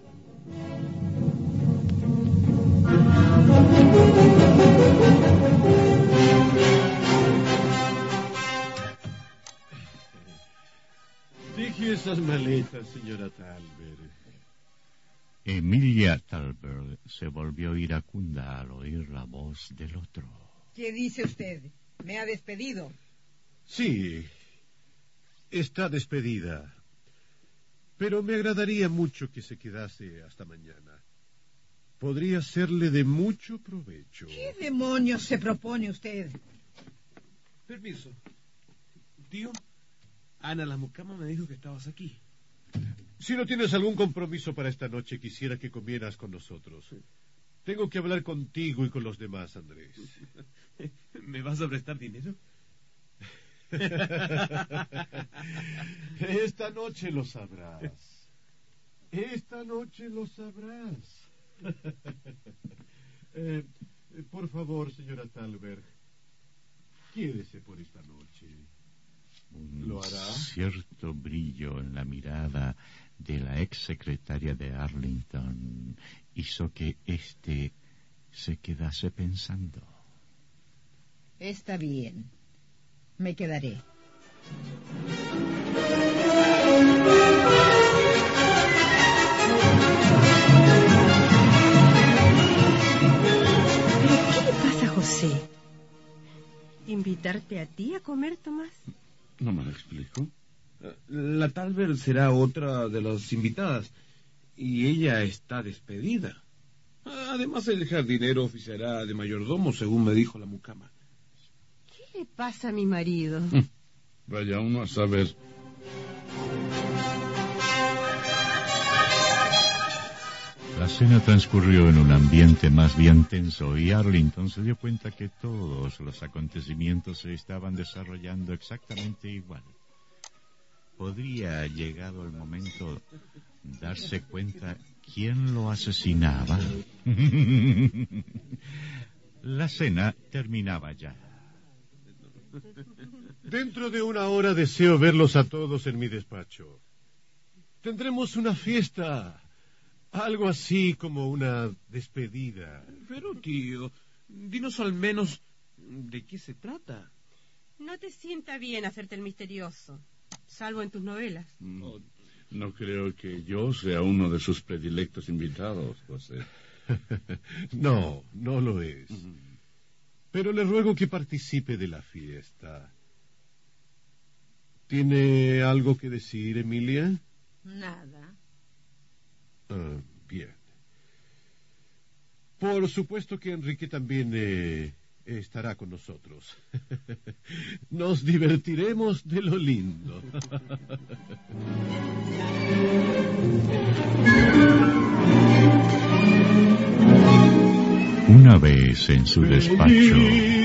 Speaker 8: Deje esas maletas, señora Thalberg.
Speaker 2: Emilia Thalberg se volvió iracunda al oír la voz del otro.
Speaker 12: ¿Qué dice usted? ¿Me ha despedido?
Speaker 8: Sí, está despedida. Pero me agradaría mucho que se quedase hasta mañana. Podría serle de mucho provecho.
Speaker 12: ¿Qué demonios se propone usted?
Speaker 9: Permiso. Tío, Ana la mucama me dijo que estabas aquí.
Speaker 8: Si no tienes algún compromiso para esta noche, quisiera que comieras con nosotros. Tengo que hablar contigo y con los demás, Andrés.
Speaker 9: ¿Me vas a prestar dinero?
Speaker 8: Esta noche lo sabrás. Esta noche lo sabrás. Por favor, señora Thalberg, quédese por esta noche. ¿Lo hará?
Speaker 2: Cierto brillo en la mirada de la ex secretaria de Arlington hizo que éste se quedase pensando.
Speaker 6: Está bien. Me quedaré.
Speaker 4: ¿Pero qué le pasa a José? ¿Invitarte a ti a comer, Tomás?
Speaker 10: No me lo explico.
Speaker 9: La Thalberg será otra de las invitadas y ella está despedida. Además, el jardinero oficiará de mayordomo, según me dijo la mucama.
Speaker 4: ¿Qué le pasa a mi marido?
Speaker 10: Vaya uno a saber.
Speaker 2: La cena transcurrió en un ambiente más bien tenso y Arlington se dio cuenta que todos los acontecimientos se estaban desarrollando exactamente igual. ¿Podría, llegado el momento, darse cuenta quién lo asesinaba? La cena terminaba ya.
Speaker 8: Dentro de una hora deseo verlos a todos en mi despacho. Tendremos una fiesta, algo así como una despedida.
Speaker 9: Pero, tío, dinos al menos de qué se trata.
Speaker 4: No te sienta bien hacerte el misterioso, salvo en tus novelas.
Speaker 10: No creo que yo sea uno de sus predilectos invitados, José.
Speaker 8: No, no lo es. Pero le ruego que participe de la fiesta. ¿Tiene algo que decir, Emilia?
Speaker 6: Nada.
Speaker 8: Bien. Por supuesto que Enrique también estará con nosotros. Nos divertiremos de lo lindo.
Speaker 2: Una vez en su despacho.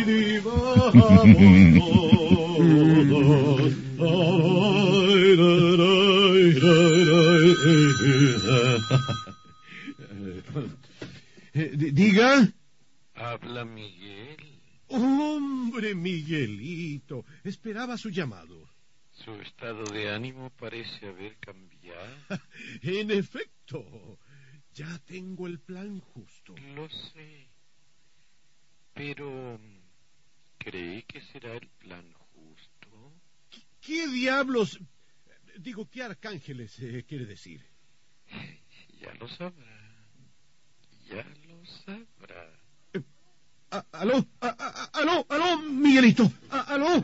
Speaker 8: Diga.
Speaker 7: Habla Miguel.
Speaker 8: Hombre, Miguelito, esperaba su llamado.
Speaker 7: Su estado de ánimo parece haber cambiado.
Speaker 8: En efecto, ya tengo el plan justo.
Speaker 7: Lo sé. Pero, ¿cree que será el plan justo?
Speaker 8: ¿Qué diablos? Digo, ¿qué arcángeles quiere decir?
Speaker 7: Ya lo sabrá. Ya lo sabrá.
Speaker 8: ¿Aló? ¿Aló, Miguelito? ¿Aló?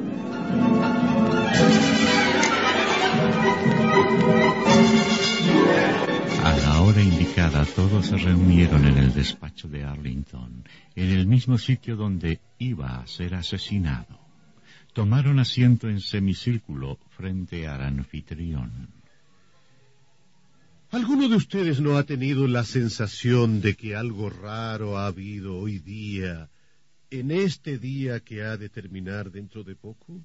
Speaker 2: A la hora indicada todos se reunieron en el despacho de Arlington, en el mismo sitio donde iba a ser asesinado. Tomaron asiento en semicírculo frente al anfitrión.
Speaker 8: ¿Alguno de ustedes no ha tenido la sensación de que algo raro ha habido hoy día, en este día que ha de terminar dentro de poco?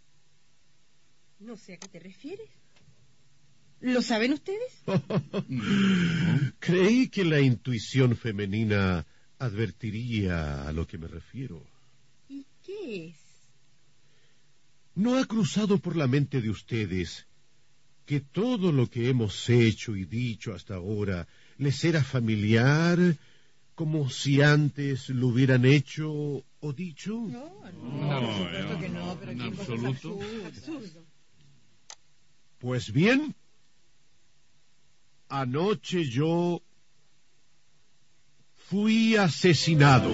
Speaker 4: No sé a qué te refieres. ¿Lo saben ustedes?
Speaker 8: Creí que la intuición femenina advertiría a lo que me refiero.
Speaker 4: ¿Y qué es?
Speaker 8: ¿No ha cruzado por la mente de ustedes que todo lo que hemos hecho y dicho hasta ahora les era familiar, como si antes lo hubieran hecho o dicho?
Speaker 6: No, por supuesto que no, pero
Speaker 10: en
Speaker 6: qué cosa
Speaker 10: absoluto.
Speaker 6: absurdo.
Speaker 8: Pues bien, anoche yo fui asesinado.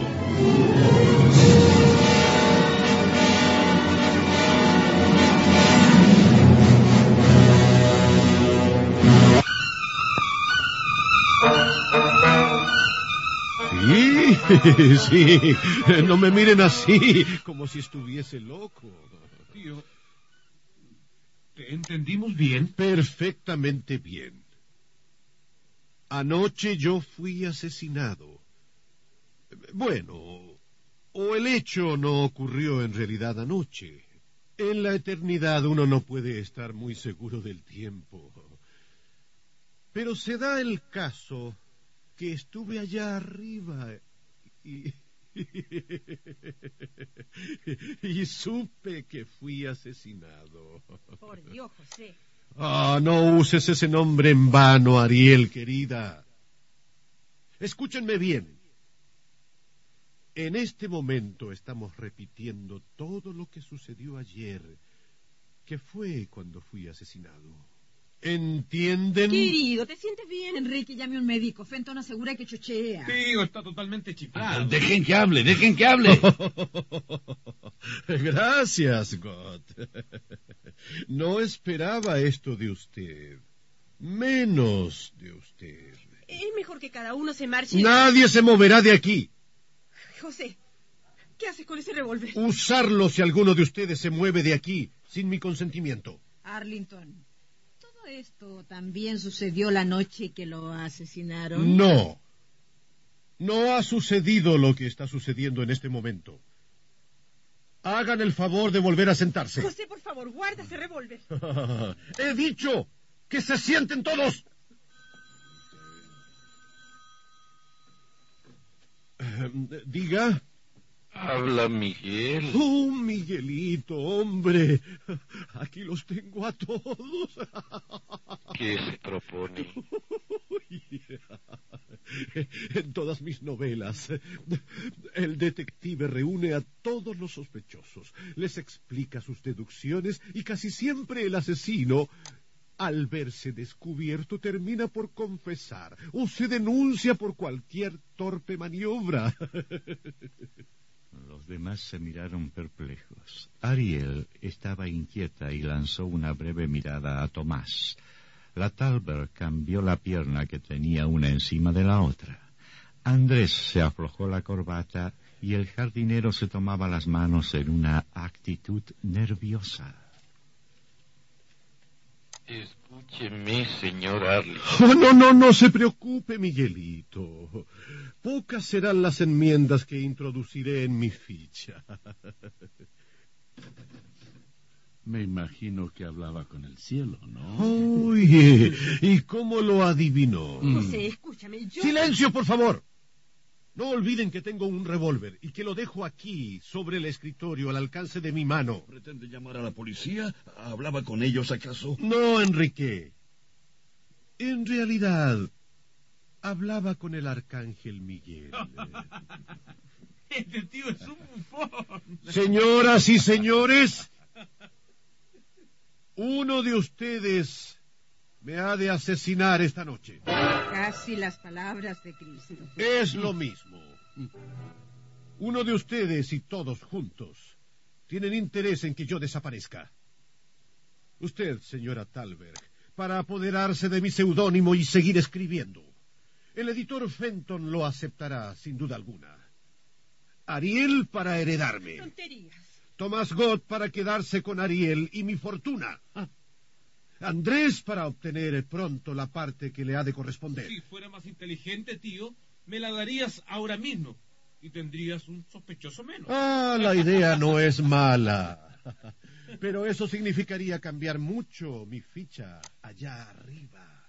Speaker 8: Sí, no me miren así, como si estuviese loco.
Speaker 9: Tío, ¿te entendimos bien?
Speaker 8: Perfectamente bien. Anoche yo fui asesinado, Bueno, o el hecho no ocurrió en realidad anoche. En la eternidad uno no puede estar muy seguro del tiempo. Pero se da el caso que estuve allá arriba y... y supe que fui asesinado.
Speaker 4: Por Dios, José.
Speaker 8: Ah, no uses ese nombre en vano, Ariel, querida. Escúchenme bien. En este momento estamos repitiendo todo lo que sucedió ayer, que fue cuando fui asesinado. ¿Entienden?
Speaker 12: Querido, ¿te sientes bien? Enrique, llame a un médico. Fenton asegura que chochea.
Speaker 9: Tío, está totalmente chiflado.
Speaker 10: Dejen que hable, dejen que hable.
Speaker 8: Gracias, God. No esperaba esto de usted. Menos de usted.
Speaker 4: Es mejor que cada uno se marche.
Speaker 8: Nadie se moverá de aquí.
Speaker 4: José, ¿qué haces con ese revólver?
Speaker 8: Usarlo si alguno de ustedes se mueve de aquí sin mi consentimiento.
Speaker 12: Arlington, ¿todo esto también sucedió la noche que lo asesinaron?
Speaker 8: No. No ha sucedido lo que está sucediendo en este momento. Hagan el favor de volver a sentarse.
Speaker 4: José, por favor, guarda ese revólver.
Speaker 8: He dicho que se sienten todos. Diga.
Speaker 7: Habla Miguel.
Speaker 8: Oh, Miguelito, hombre. Aquí los tengo a todos.
Speaker 7: ¿Qué se propone?
Speaker 8: En todas mis novelas, el detective reúne a todos los sospechosos, les explica sus deducciones y casi siempre el asesino, al verse descubierto, termina por confesar o se denuncia por cualquier torpe maniobra.
Speaker 2: Los demás se miraron perplejos. Ariel estaba inquieta y lanzó una breve mirada a Tomás. La Talbert cambió la pierna que tenía una encima de la otra. Andrés se aflojó la corbata y el jardinero se tomaba las manos en una actitud nerviosa.
Speaker 7: Escúcheme, señor Arlington.
Speaker 8: Oh, no se preocupe, Miguelito. Pocas serán las enmiendas que introduciré en mi ficha.
Speaker 13: Me imagino que hablaba con el cielo, ¿no?
Speaker 8: Oye, ¿y cómo lo adivinó?
Speaker 4: José, escúchame, yo...
Speaker 8: ¡Silencio, por favor! No olviden que tengo un revólver y que lo dejo aquí, sobre el escritorio, al alcance de mi mano.
Speaker 10: ¿Pretende llamar a la policía? ¿Hablaba con ellos, acaso?
Speaker 8: No, Enrique. En realidad, hablaba con el arcángel Miguel.
Speaker 9: Este tío es un bufón.
Speaker 8: Señoras y señores, uno de ustedes me ha de asesinar esta noche.
Speaker 12: Casi las palabras de Cristo.
Speaker 8: Es lo mismo. Uno de ustedes y todos juntos tienen interés en que yo desaparezca. Usted, señora Talbert, para apoderarse de mi seudónimo y seguir escribiendo. El editor Fenton lo aceptará, sin duda alguna. Ariel para heredarme.
Speaker 4: Tonterías.
Speaker 8: Tomás Gott para quedarse con Ariel y mi fortuna. Andrés para obtener pronto la parte que le ha de corresponder.
Speaker 9: Si fuera más inteligente, tío, me la darías ahora mismo y tendrías un sospechoso menos.
Speaker 8: Ah, la idea no es mala. Pero eso significaría cambiar mucho mi ficha allá arriba.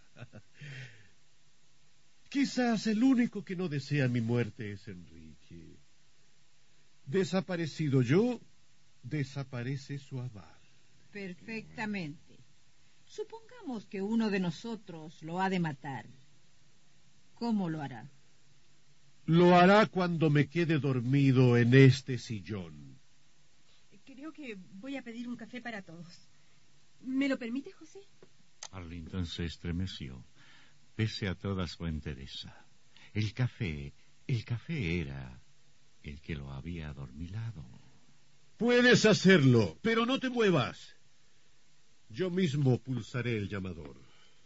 Speaker 8: Quizás el único que no desea mi muerte es Enrique. Desaparecido yo, desaparece su aval.
Speaker 12: Perfectamente. Supongamos que uno de nosotros lo ha de matar. ¿Cómo lo hará?
Speaker 8: Lo hará cuando me quede dormido en este sillón.
Speaker 4: Creo que voy a pedir un café para todos. ¿Me lo permite, José?
Speaker 2: Arlington se estremeció, pese a toda su entereza. El café era el que lo había adormilado.
Speaker 8: Puedes hacerlo, pero no te muevas. Yo mismo pulsaré el llamador.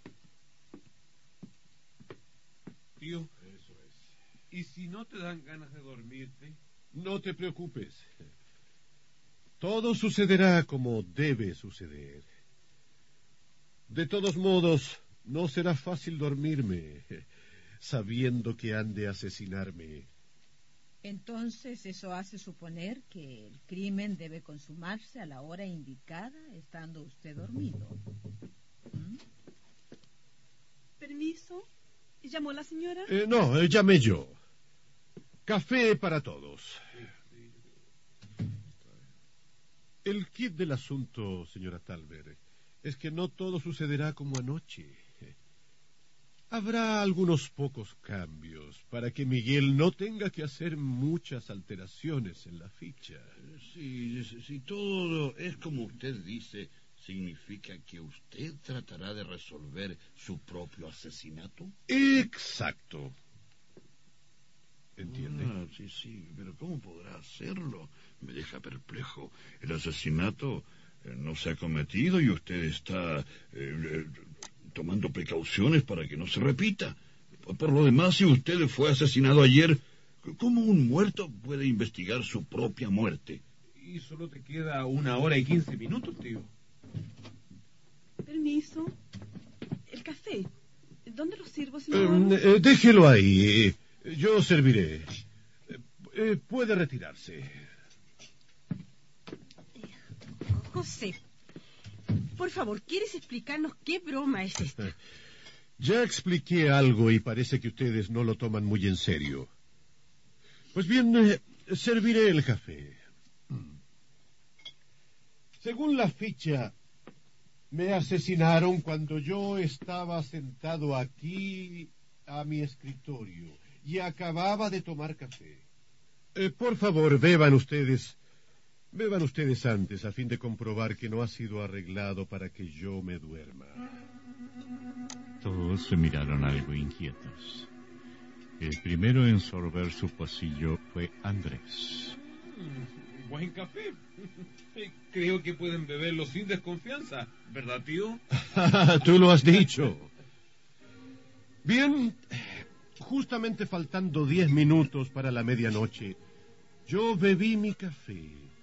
Speaker 9: Tío, eso es. ¿Y si no te dan ganas de dormirte?
Speaker 8: No te preocupes. Todo sucederá como debe suceder. De todos modos, no será fácil dormirme, sabiendo que han de asesinarme.
Speaker 12: Entonces eso hace suponer que el crimen debe consumarse a la hora indicada, estando usted dormido. ¿Mm?
Speaker 11: ¿Permiso? ¿Llamó la señora?
Speaker 8: No, llamé yo. Café para todos. El quid del asunto, señora Talbert, es que no todo sucederá como anoche. Habrá algunos pocos cambios para que Miguel no tenga que hacer muchas alteraciones en la ficha.
Speaker 10: Si todo es como usted dice, ¿significa que usted tratará de resolver su propio asesinato?
Speaker 8: Exacto. ¿Entiende?
Speaker 10: Sí, pero ¿cómo podrá hacerlo? Me deja perplejo. El asesinato no se ha cometido y usted está tomando precauciones para que no se repita. Por lo demás, si usted fue asesinado ayer, ¿cómo un muerto puede investigar su propia muerte?
Speaker 9: Y solo te queda 1 hora y 15 minutos, tío.
Speaker 11: Permiso. El café. ¿Dónde lo sirvo, señor?
Speaker 8: Déjelo ahí. Yo serviré. Puede retirarse.
Speaker 4: José, por favor, ¿quieres explicarnos qué broma es esta?
Speaker 8: Ya expliqué algo y parece que ustedes no lo toman muy en serio. Pues bien, serviré el café. Según la ficha, me asesinaron cuando yo estaba sentado aquí a mi escritorio y acababa de tomar café. Por favor, beban ustedes antes, a fin de comprobar que no ha sido arreglado para que yo me duerma.
Speaker 2: Todos se miraron algo inquietos. El primero en sorber su pocillo fue Andrés.
Speaker 9: Buen café. Creo que pueden beberlo sin desconfianza, ¿verdad, tío?
Speaker 8: Tú lo has dicho. Bien, justamente faltando 10 minutos para la medianoche, yo bebí mi café.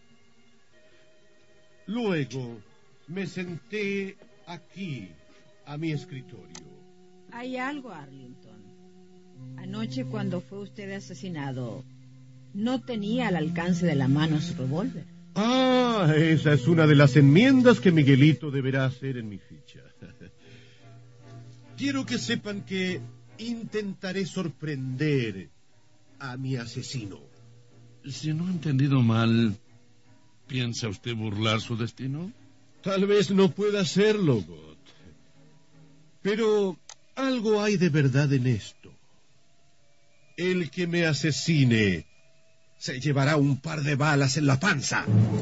Speaker 8: Luego me senté aquí, a mi escritorio.
Speaker 12: Hay algo, Arlington. Anoche, cuando fue usted asesinado, no tenía al alcance de la mano su revólver.
Speaker 8: Ah, esa es una de las enmiendas que Miguelito deberá hacer en mi ficha. Quiero que sepan que intentaré sorprender a mi asesino.
Speaker 13: Si no he entendido mal, ¿piensa usted burlar su destino?
Speaker 8: Tal vez no pueda hacerlo, God. Pero algo hay de verdad en esto. El que me asesine se llevará un par de balas en la panza.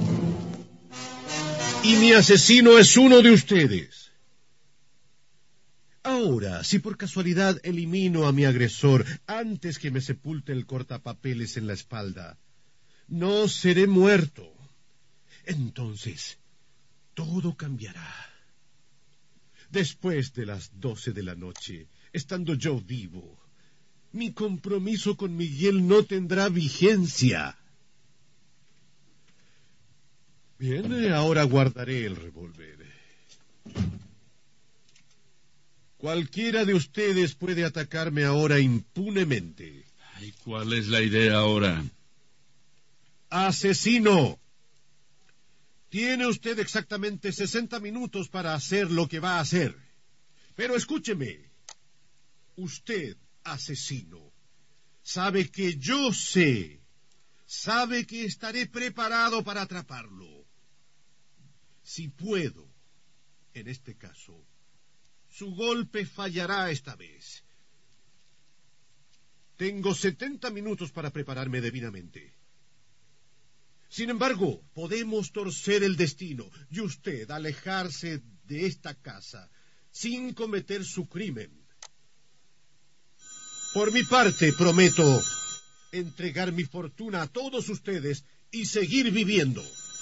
Speaker 8: Y mi asesino es uno de ustedes. Ahora, si por casualidad elimino a mi agresor antes que me sepulte el cortapapeles en la espalda, no seré muerto. Entonces, todo cambiará. Después de las 12 de la noche, estando yo vivo, mi compromiso con Miguel no tendrá vigencia. Bien, ahora guardaré el revólver. Cualquiera de ustedes puede atacarme ahora impunemente.
Speaker 13: ¿Y cuál es la idea ahora?
Speaker 8: ¡Asesino! Tiene usted exactamente 60 minutos para hacer lo que va a hacer. Pero escúcheme. Usted, asesino, sabe que yo sé. Sabe que estaré preparado para atraparlo. Si puedo, en este caso, su golpe fallará esta vez. Tengo 70 minutos para prepararme debidamente. Sin embargo, podemos torcer el destino y usted alejarse de esta casa sin cometer su crimen. Por mi parte, prometo entregar mi fortuna a todos ustedes y seguir viviendo.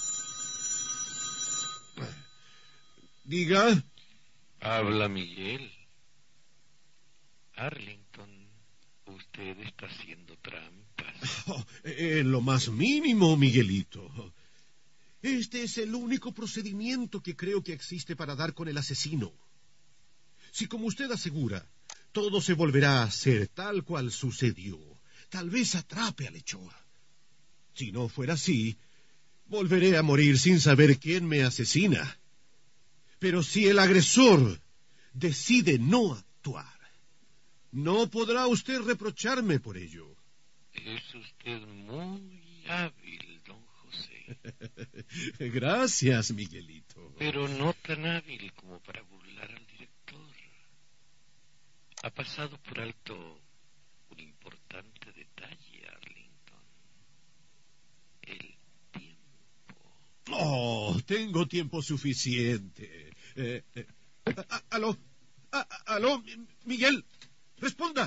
Speaker 8: Diga.
Speaker 7: Habla Miguel. Arlington, usted está haciendo trampas.
Speaker 8: En lo más mínimo, Miguelito. Este es el único procedimiento que creo que existe para dar con el asesino. Si, como usted asegura, todo se volverá a hacer tal cual sucedió, tal vez atrape al hechor. Si no fuera así, volveré a morir sin saber quién me asesina. Pero si el agresor decide no actuar, no podrá usted reprocharme por ello.
Speaker 7: Es usted muy hábil, don José.
Speaker 8: Gracias, Miguelito.
Speaker 7: Pero no tan hábil como para burlar al director. Ha pasado por alto un importante detalle, Arlington. El tiempo.
Speaker 8: Oh, tengo tiempo suficiente. ¿Aló? ¿Aló? Miguel, responda.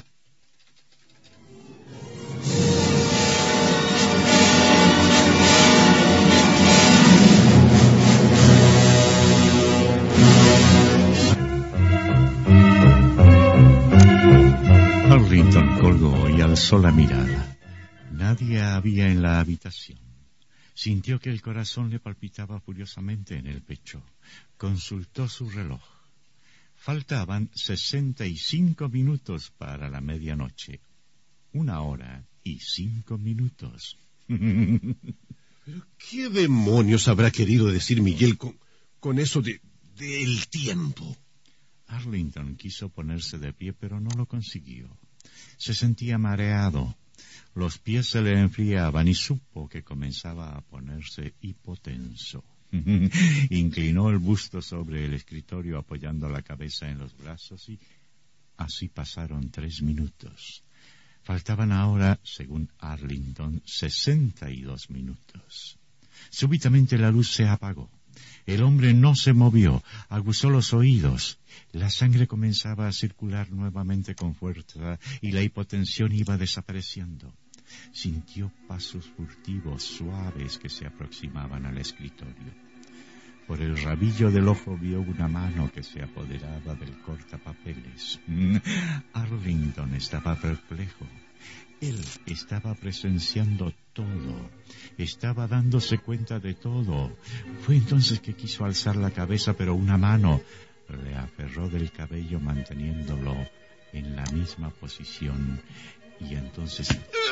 Speaker 2: Arlington colgó y alzó la mirada. Nadie había en la habitación. Sintió que el corazón le palpitaba furiosamente en el pecho. Consultó su reloj. Faltaban 65 minutos para la medianoche. 1 hora y 5 minutos.
Speaker 8: ¿Pero qué demonios habrá querido decir Miguel con eso del tiempo?
Speaker 2: Arlington quiso ponerse de pie, pero no lo consiguió. Se sentía mareado. Los pies se le enfriaban y supo que comenzaba a ponerse hipotenso. Inclinó el busto sobre el escritorio apoyando la cabeza en los brazos y así pasaron 3 minutos. Faltaban ahora, según Arlington, 62 minutos. Súbitamente la luz se apagó. El hombre no se movió, aguzó los oídos. La sangre comenzaba a circular nuevamente con fuerza y la hipotensión iba desapareciendo. Sintió pasos furtivos, suaves, que se aproximaban al escritorio. Por el rabillo del ojo vio una mano que se apoderaba del cortapapeles. Arlington estaba perplejo. Él estaba presenciando todo, estaba dándose cuenta de todo. Fue entonces que quiso alzar la cabeza, pero una mano le aferró del cabello manteniéndolo en la misma posición. Y entonces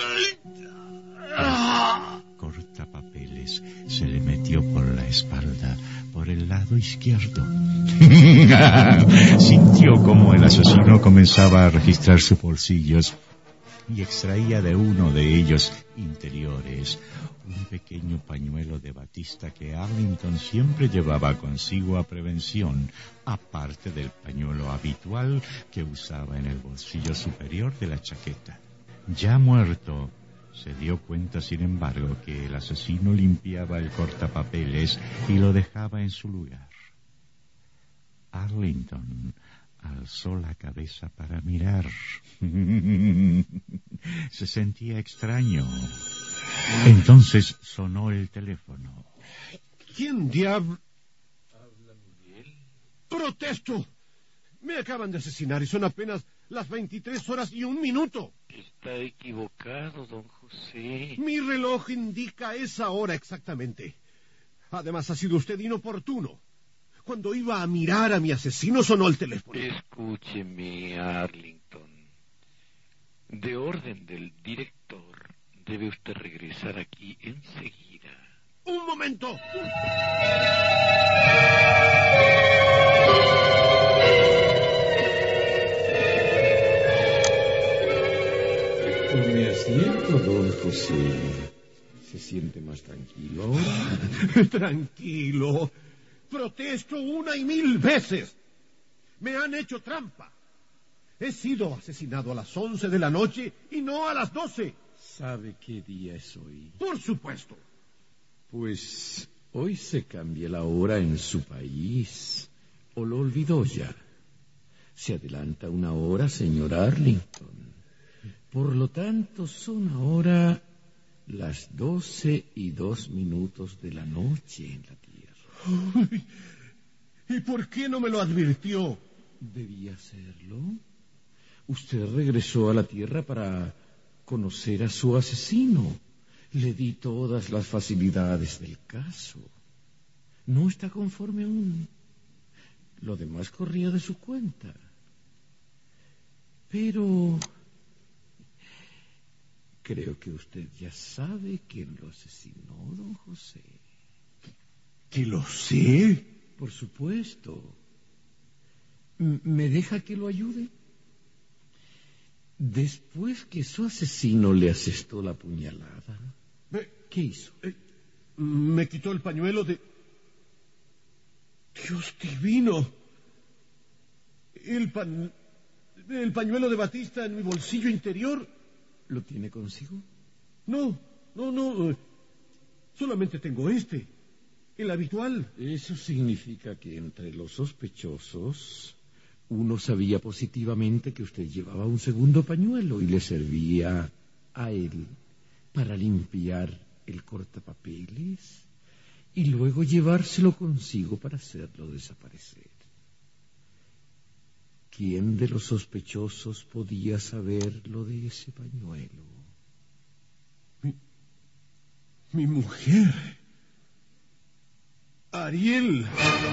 Speaker 2: cortapapeles se le metió por la espalda, por el lado izquierdo. Sintió como el asesino comenzaba a registrar sus bolsillos y extraía de uno de ellos interiores un pequeño pañuelo de batista que Arlington siempre llevaba consigo a prevención, aparte del pañuelo habitual que usaba en el bolsillo superior de la chaqueta. Ya muerto, se dio cuenta, sin embargo, que el asesino limpiaba el cortapapeles y lo dejaba en su lugar. Arlington alzó la cabeza para mirar. Se sentía extraño. Entonces sonó el teléfono.
Speaker 8: ¿Quién diablo? ¿Habla Miguel? ¡Protesto! Me acaban de asesinar y son apenas las 23 horas y 1 minuto.
Speaker 7: Está equivocado, don José.
Speaker 8: Mi reloj indica esa hora exactamente. Además, ha sido usted inoportuno. Cuando iba a mirar a mi asesino, sonó el teléfono.
Speaker 7: Escúcheme, Arlington. De orden del director, debe usted regresar aquí enseguida.
Speaker 8: ¡Un momento!
Speaker 3: Tome asiento, don José. ¿Se siente más tranquilo?
Speaker 8: Tranquilo. Protesto 1 y 1000 veces. Me han hecho trampa. He sido asesinado a las 11 de la noche y no a las 12.
Speaker 3: ¿Sabe qué día es hoy?
Speaker 8: Por supuesto.
Speaker 3: Pues hoy se cambia la hora en su país. ¿O lo olvidó ya? Se adelanta 1 hora, señor Arlington. Por lo tanto, son ahora las 12:02 de la noche en la Tierra.
Speaker 8: Uy, ¿y por qué no me lo advirtió?
Speaker 3: Debía hacerlo. Usted regresó a la Tierra para conocer a su asesino. Le di todas las facilidades del caso. No está conforme aún. Lo demás corría de su cuenta. Pero Creo que usted ya sabe quién lo asesinó, don José.
Speaker 8: ¿Que lo sé?
Speaker 3: Por supuesto. ¿Me deja que lo ayude? Después que su asesino le asestó la puñalada, ¿qué hizo?
Speaker 8: Me quitó el pañuelo de... Dios divino. El pañuelo de Batista en mi bolsillo interior.
Speaker 3: ¿Lo tiene consigo?
Speaker 8: No. Solamente tengo este, el habitual.
Speaker 3: Eso significa que entre los sospechosos, uno sabía positivamente que usted llevaba un segundo pañuelo y le servía a él para limpiar el cortapapeles y luego llevárselo consigo para hacerlo desaparecer. ¿Quién de los sospechosos podía saber lo de ese pañuelo?
Speaker 8: Mi mujer. Ariel.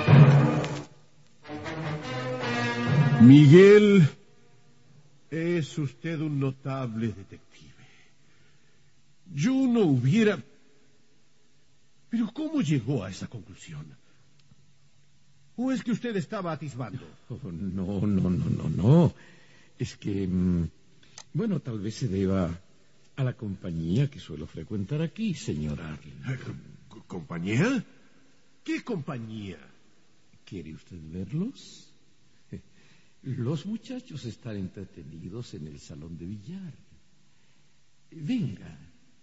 Speaker 8: Miguel, es usted un notable detective. Yo no hubiera... Pero ¿cómo llegó a esa conclusión? ¿O es que usted estaba atisbando?
Speaker 3: Oh, no. Es que, bueno, tal vez se deba a la compañía que suelo frecuentar aquí, señor Arlington.
Speaker 8: ¿Compañía? ¿Qué compañía?
Speaker 3: ¿Quiere usted verlos? Los muchachos están entretenidos en el salón de billar. Venga.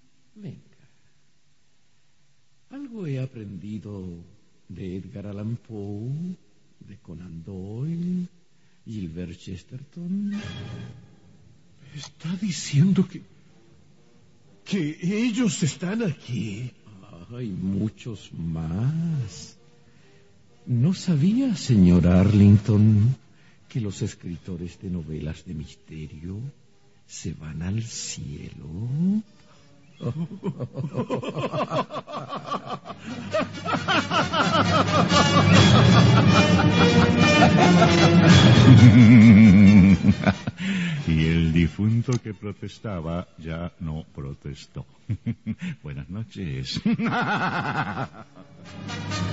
Speaker 3: Algo he aprendido de Edgar Allan Poe, de Conan Doyle, Gilbert Chesterton.
Speaker 8: ¿Está diciendo que ellos están aquí?
Speaker 3: Hay muchos más. ¿No sabía, señor Arlington, que los escritores de novelas de misterio se van al cielo?
Speaker 2: Y el difunto que protestaba ya no protestó. Buenas noches.